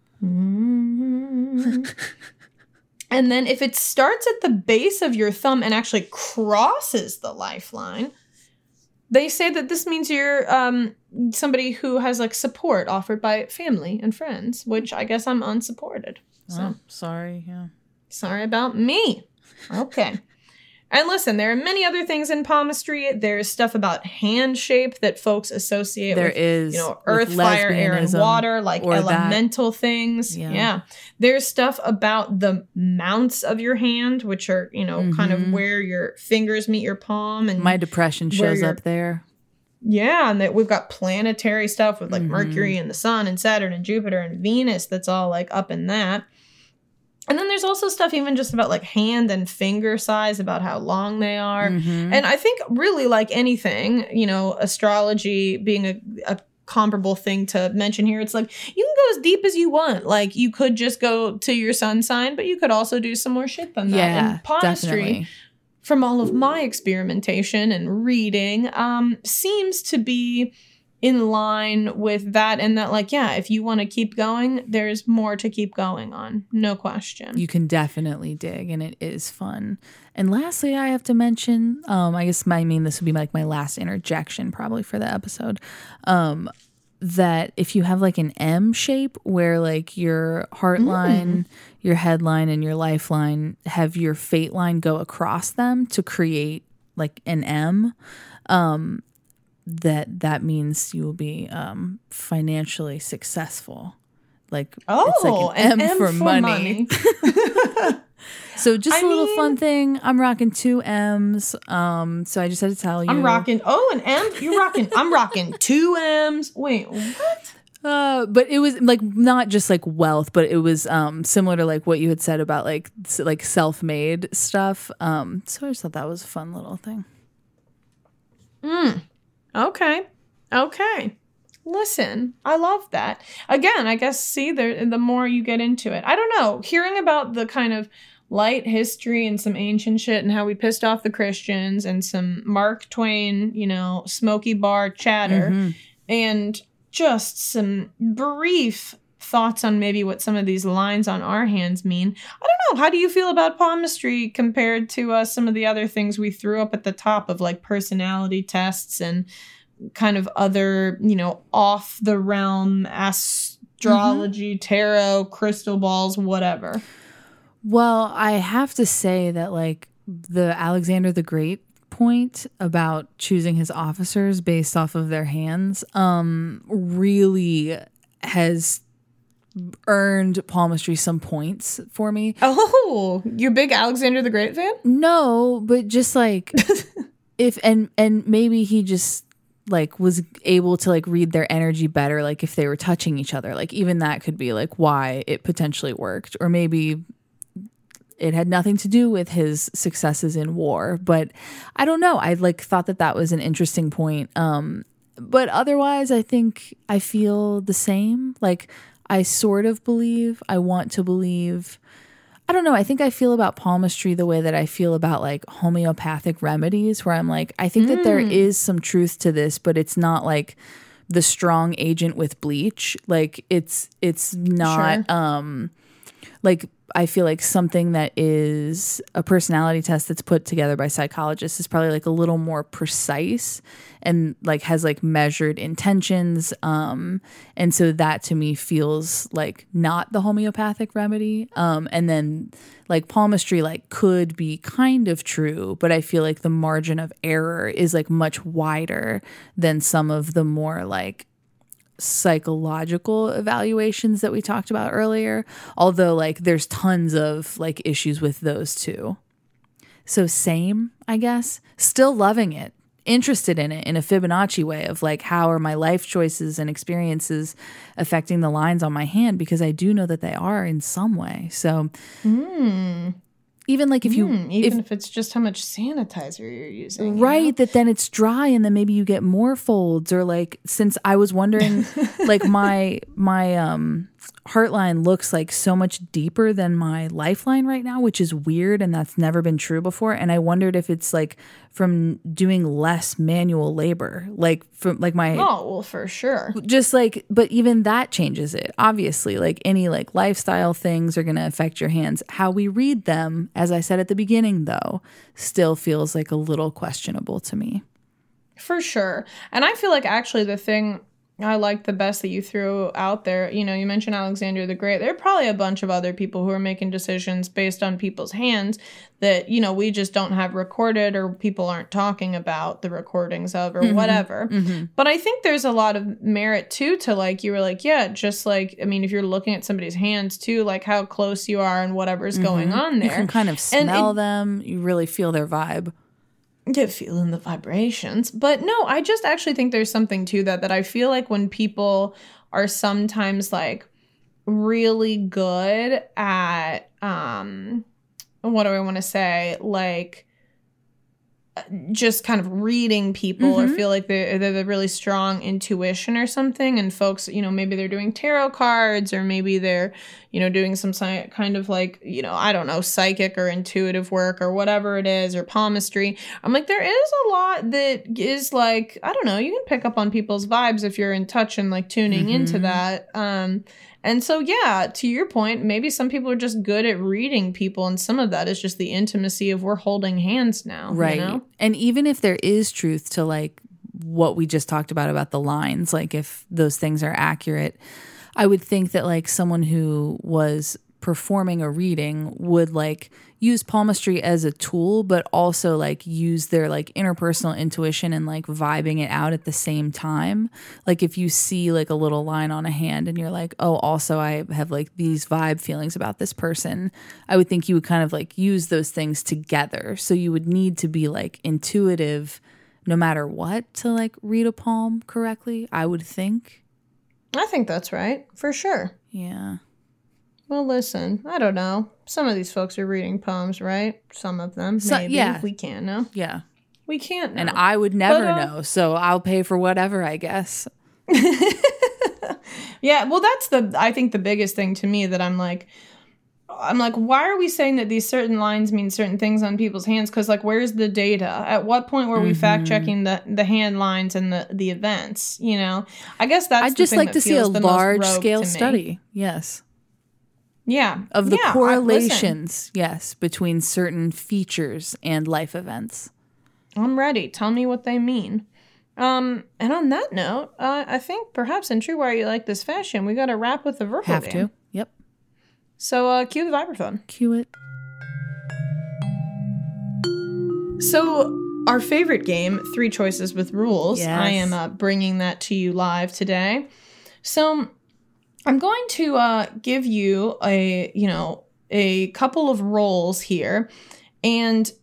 And then if it starts at the base of your thumb and actually crosses the lifeline, they say that this means you're somebody who has like support offered by family and friends, which I guess I'm unsupported. So sorry. Yeah. Sorry about me. Okay. And listen, there are many other things in palmistry. There's stuff about hand shape that folks associate with, earth, fire, air, and water, like elemental things. Yeah. There's stuff about the mounts of your hand, which are, kind of where your fingers meet your palm. And my depression shows up there. Yeah. And that we've got planetary stuff with like Mercury and the sun and Saturn and Jupiter and Venus that's all like up in that. And then there's also stuff even just about like hand and finger size, about how long they are. And I think really like anything, astrology being a comparable thing to mention here, it's like you can go as deep as you want. Like you could just go to your sun sign, but you could also do some more shit than that. And palmistry, from all of my experimentation and reading, seems to be in line with that, and that like, yeah, if you want to keep going, there's more to keep going on. No question. You can definitely dig, and it is fun. And lastly, I have to mention, I guess this would be like my last interjection probably for the episode, that if you have like an M shape where like your heart line, your headline, and your lifeline have your fate line go across them to create like an M, that means you will be financially successful. Like it's like an M for money. So just a little fun thing. I'm rocking 2 M's. So I just had to tell you. I'm rocking an M. You're rocking. I'm rocking 2 M's. Wait, what? But it was like not just like wealth, but it was similar to like what you had said about like self-made stuff. So I just thought that was a fun little thing. Okay. Listen, I love that. Again, I guess, the more you get into it. I don't know. Hearing about the kind of light history and some ancient shit and how we pissed off the Christians and some Mark Twain, smoky bar chatter and just some brief thoughts on maybe what some of these lines on our hands mean. I don't know. How do you feel about palmistry compared to some of the other things we threw up at the top of like personality tests and kind of other, off the realm astrology, tarot, crystal balls, whatever? Well, I have to say that like the Alexander the Great point about choosing his officers based off of their hands really has earned palmistry some points for me. Oh, you're a big Alexander the Great fan? No, but just like if and maybe he just like was able to like read their energy better, like if they were touching each other, like even that could be like why it potentially worked. Or maybe it had nothing to do with his successes in war. But I don't know. I like thought that was an interesting point. But otherwise, I think I feel the same. Like, I sort of believe, I want to believe. I don't know. I think I feel about palmistry the way that I feel about like homeopathic remedies, where I'm like, I think that there is some truth to this, but it's not like the strong agent with bleach. Like it's not like I feel like something that is a personality test that's put together by psychologists is probably like a little more precise and like has like measured intentions. And so that to me feels like not the homeopathic remedy. And then like palmistry like could be kind of true, but I feel like the margin of error is like much wider than some of the more like psychological evaluations that we talked about earlier, although like there's tons of like issues with those too. So same, I guess, still loving it, interested in it in a Fibonacci way of like, how are my life choices and experiences affecting the lines on my hand, because I do know that they are in some way. So even like if if it's just how much sanitizer you're using, right, you know? that then it's dry and then maybe you get more folds, or like, since I was wondering like my heart line looks like so much deeper than my lifeline right now, which is weird, and that's never been true before. And I wondered if it's like from doing less manual labor, like from like my for sure, just like, but even that changes it. Obviously, like any like lifestyle things are going to affect your hands. How we read them, as I said at the beginning, though, still feels like a little questionable to me. For sure. And I feel like actually the thing I like the best that you threw out there, you know, you mentioned Alexander the Great. There are probably a bunch of other people who are making decisions based on people's hands that, you know, we just don't have recorded, or people aren't talking about the recordings of, or whatever. But I think there's a lot of merit too to like, you were like, yeah, just like, I mean, if you're looking at somebody's hands too, like how close you are and whatever's going on there. You can kind of smell them. You really feel their vibe. To feeling the vibrations. But no, I just actually think there's something to that I feel like when people are sometimes like really good at what do I want to say, like just kind of reading people, or feel like they're really strong intuition or something, and folks, you know, maybe they're doing tarot cards, or maybe they're, you know, doing some kind of like, you know, I don't know, psychic or intuitive work or whatever it is, or palmistry. I'm like, there is a lot that is like, I don't know, you can pick up on people's vibes if you're in touch and like tuning into that. And so, yeah, to your point, maybe some people are just good at reading people, and some of that is just the intimacy of we're holding hands now. Right. You know? And even if there is truth to like what we just talked about the lines, like if those things are accurate, I would think that like someone who was performing a reading would like use palmistry as a tool, but also like use their like interpersonal intuition and like vibing it out at the same time. Like if you see like a little line on a hand and you're like, oh, also I have like these vibe feelings about this person, I would think you would kind of like use those things together. So you would need to be like intuitive no matter what to like read a palm correctly, I would think. I think that's right, for sure. Yeah. Well, listen, I don't know. Some of these folks are reading poems, right? Some of them, maybe. Yeah. We can't know. Yeah. We can't know. And I would never know, so I'll pay for whatever, I guess. Yeah, well, that's I think the biggest thing to me that I'm like, why are we saying that these certain lines mean certain things on people's hands? Because, like, where's the data? At what point were we fact-checking the hand lines and the events, you know? I guess that's I'd just like to see a large-scale study, yes. Yeah. Of the correlations, yes, between certain features and life events. I'm ready. Tell me what they mean. And on that note, I think perhaps in true Why You Like This fashion, we got to wrap with the verbal game. Have to, yep. So cue the vibraphone. Cue it. So our favorite game, 3 Choices with Rules. Yes. I am bringing that to you live today. So I'm going to give you a couple of roles here, and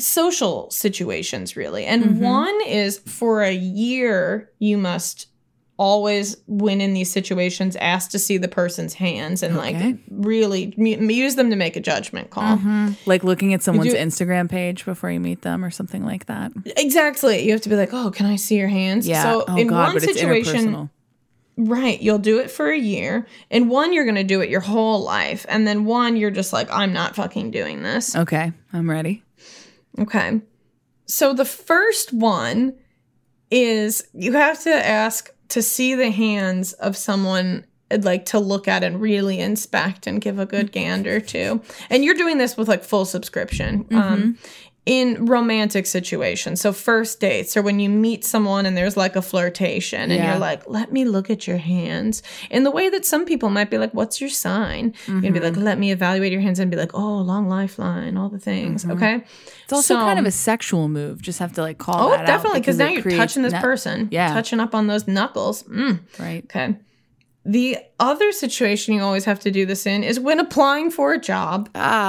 social situations really. And one is for a year you must always, when in these situations, ask to see the person's hands and like really use them to make a judgment call. Like looking at someone's Instagram page before you meet them or something like that. Exactly. You have to be like, oh, can I see your hands? Yeah. So oh in God, one but situation, it's interpersonal. Right, you'll do it for a year. In one, you're going to do it your whole life. And then one, you're just like, I'm not fucking doing this. Okay, I'm ready. Okay. So the first one is you have to ask to see the hands of someone, like to look at and really inspect and give a good gander to. And you're doing this with like full subscription. In romantic situations, so first dates or when you meet someone and there's like a flirtation and you're like, let me look at your hands, in the way that some people might be like, what's your sign? You'd be like, let me evaluate your hands, and be like, oh, long lifeline, all the things. Okay, it's also kind of a sexual move. Just have to like call that out. Oh, definitely, because now you're touching this person, touching up on those knuckles. Right. Okay. The other situation you always have to do this in is when applying for a job.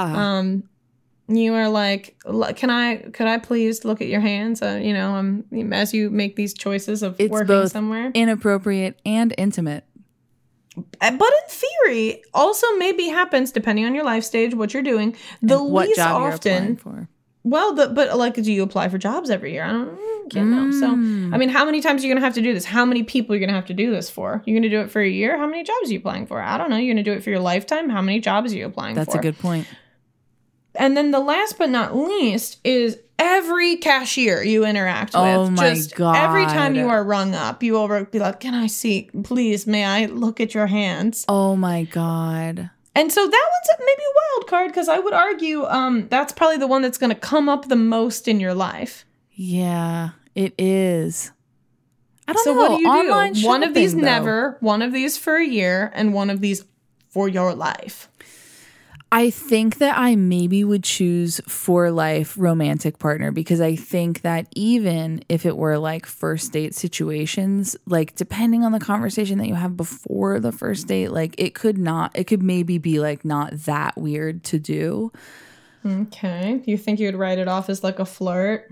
You are like, could I please look at your hands? As you make these choices of working both somewhere. Inappropriate and intimate. But in theory, also maybe happens, depending on your life stage, what you're doing. The and what least job often, you're applying for. Well, but like, do you apply for jobs every year? I can't know. So, I mean, how many times are you going to have to do this? How many people are you going to have to do this for? You're going to do it for a year? How many jobs are you applying for? I don't know. You're going to do it for your lifetime? How many jobs are you applying for? That's a good point. And then the last but not least is every cashier you interact with. Oh my God. Every time you are rung up, you will be like, can I see, please, may I look at your hands? Oh my God. And so that one's maybe a wild card, because I would argue that's probably the one that's going to come up the most in your life. Yeah, it is. I don't know. So what do you Online do? One of these shopping, though. never, one of these for a year, and one of these for your life. I think that I maybe would choose for life romantic partner, because I think that even if it were like first date situations, like depending on the conversation that you have before the first date, like it could maybe be like not that weird to do. Okay. You think you would write it off as like a flirt?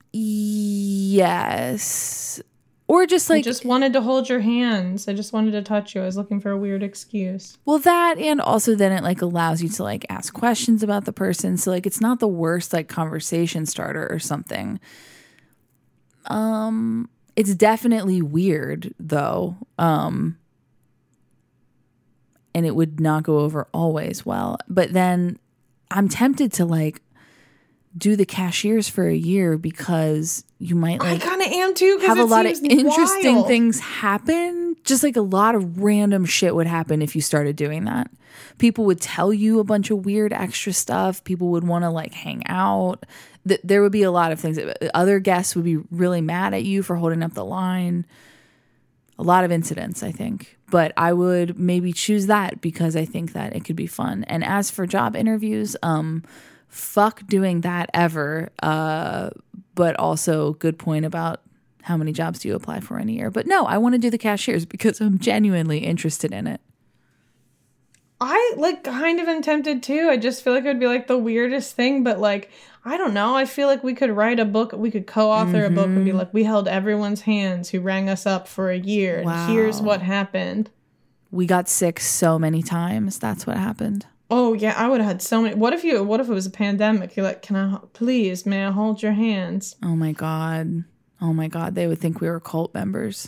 Yes. Or just like, I just wanted to hold your hands. I just wanted to touch you. I was looking for a weird excuse. Well, that, and also then it like allows you to like ask questions about the person. So like it's not the worst like conversation starter or something. It's definitely weird though. And it would not go over always well. But then I'm tempted to like do the cashiers for a year, because you might like I kind of am too, have a lot of interesting wild things happen. Just like a lot of random shit would happen if you started doing that. People would tell you a bunch of weird extra stuff. People would want to like hang out. There would be a lot of things. Other guests would be really mad at you for holding up the line. A lot of incidents, I think. But I would maybe choose that because I think that it could be fun. And as for job interviews, fuck doing that ever. But also good point about how many jobs do you apply for in a year. But no, I want to do the cashiers because I'm genuinely interested in it. I like kind of am tempted too. I just feel like it would be like the weirdest thing, but like, I don't know. I feel like we could write a book. We could co-author a book and be like, we held everyone's hands who rang us up for a year. And here's what happened. We got sick so many times. That's what happened. Oh yeah, I would have had so many. What if it was a pandemic? You're like, may I hold your hands? Oh my God. They would think we were cult members.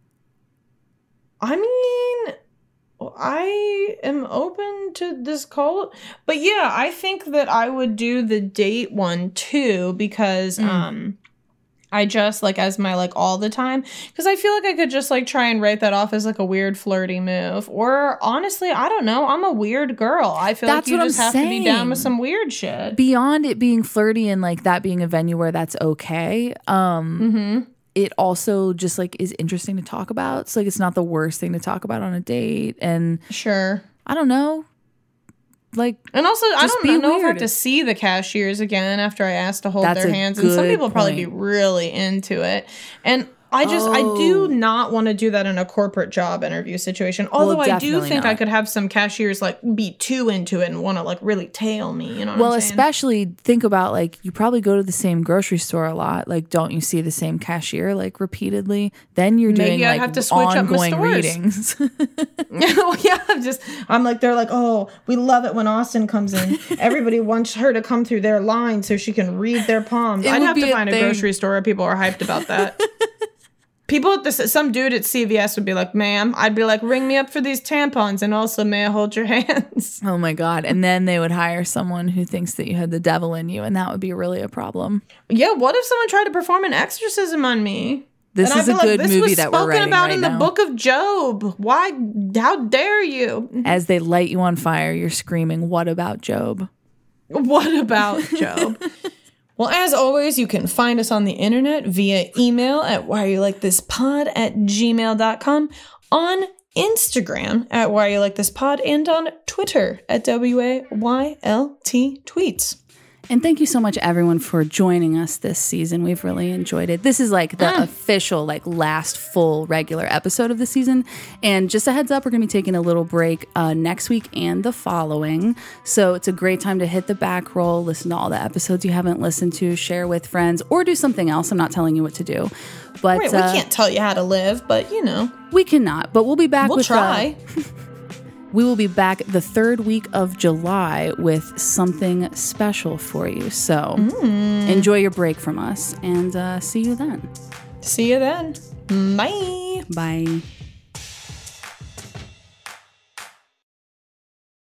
I mean, I am open to this cult, but yeah, I think that I would do the date one too, because I just like as my like all the time, because I feel like I could just like try and write that off as like a weird flirty move, or honestly, I don't know, I'm a weird girl. I feel like you just have to be down with some weird shit. Beyond it being flirty and like that being a venue where that's okay. It also just like is interesting to talk about. So like it's not the worst thing to talk about on a date. And sure, I don't know. Like, and also I don't know weird. if I have to see the cashiers again after I asked to hold That's their a hands, and some good people will probably be point. really into it. And I do not want to do that in a corporate job interview situation. Although I do think I could have some cashiers like be too into it and want to like really tail me. You know what I'm saying? Especially think about like you probably go to the same grocery store a lot. Like, don't you see the same cashier like repeatedly? Then you're doing like have to switch ongoing up readings. I'm like, they're like, oh, we love it when Austin comes in. Everybody wants her to come through their line so she can read their palms. I'd have to find a grocery store where people are hyped about that. People at some dude at CVS would be like, ma'am, I'd be like, ring me up for these tampons and also may I hold your hands? Oh my God. And then they would hire someone who thinks that you had the devil in you, and that would be really a problem. Yeah, what if someone tried to perform an exorcism on me? This is a good movie that we're writing right now. This was spoken about in the book of Job. Why? How dare you? As they light you on fire, you're screaming, what about Job? What about Job? Well, as always, you can find us on the internet via email at whyareyoulikethispod@gmail.com, on Instagram at whyareyoulikethispod, and on Twitter at WAYLT-tweets. And thank you so much, everyone, for joining us this season. We've really enjoyed it. This is like the official, like last full regular episode of the season. And just a heads up, we're going to be taking a little break next week and the following. So it's a great time to hit the back roll, listen to all the episodes you haven't listened to, share with friends, or do something else. I'm not telling you what to do. But right, we can't tell you how to live, but you know. We cannot, but we'll be back We'll try. We will be back the third week of July with something special for you. So enjoy your break from us, and see you then. See you then. Bye. Bye.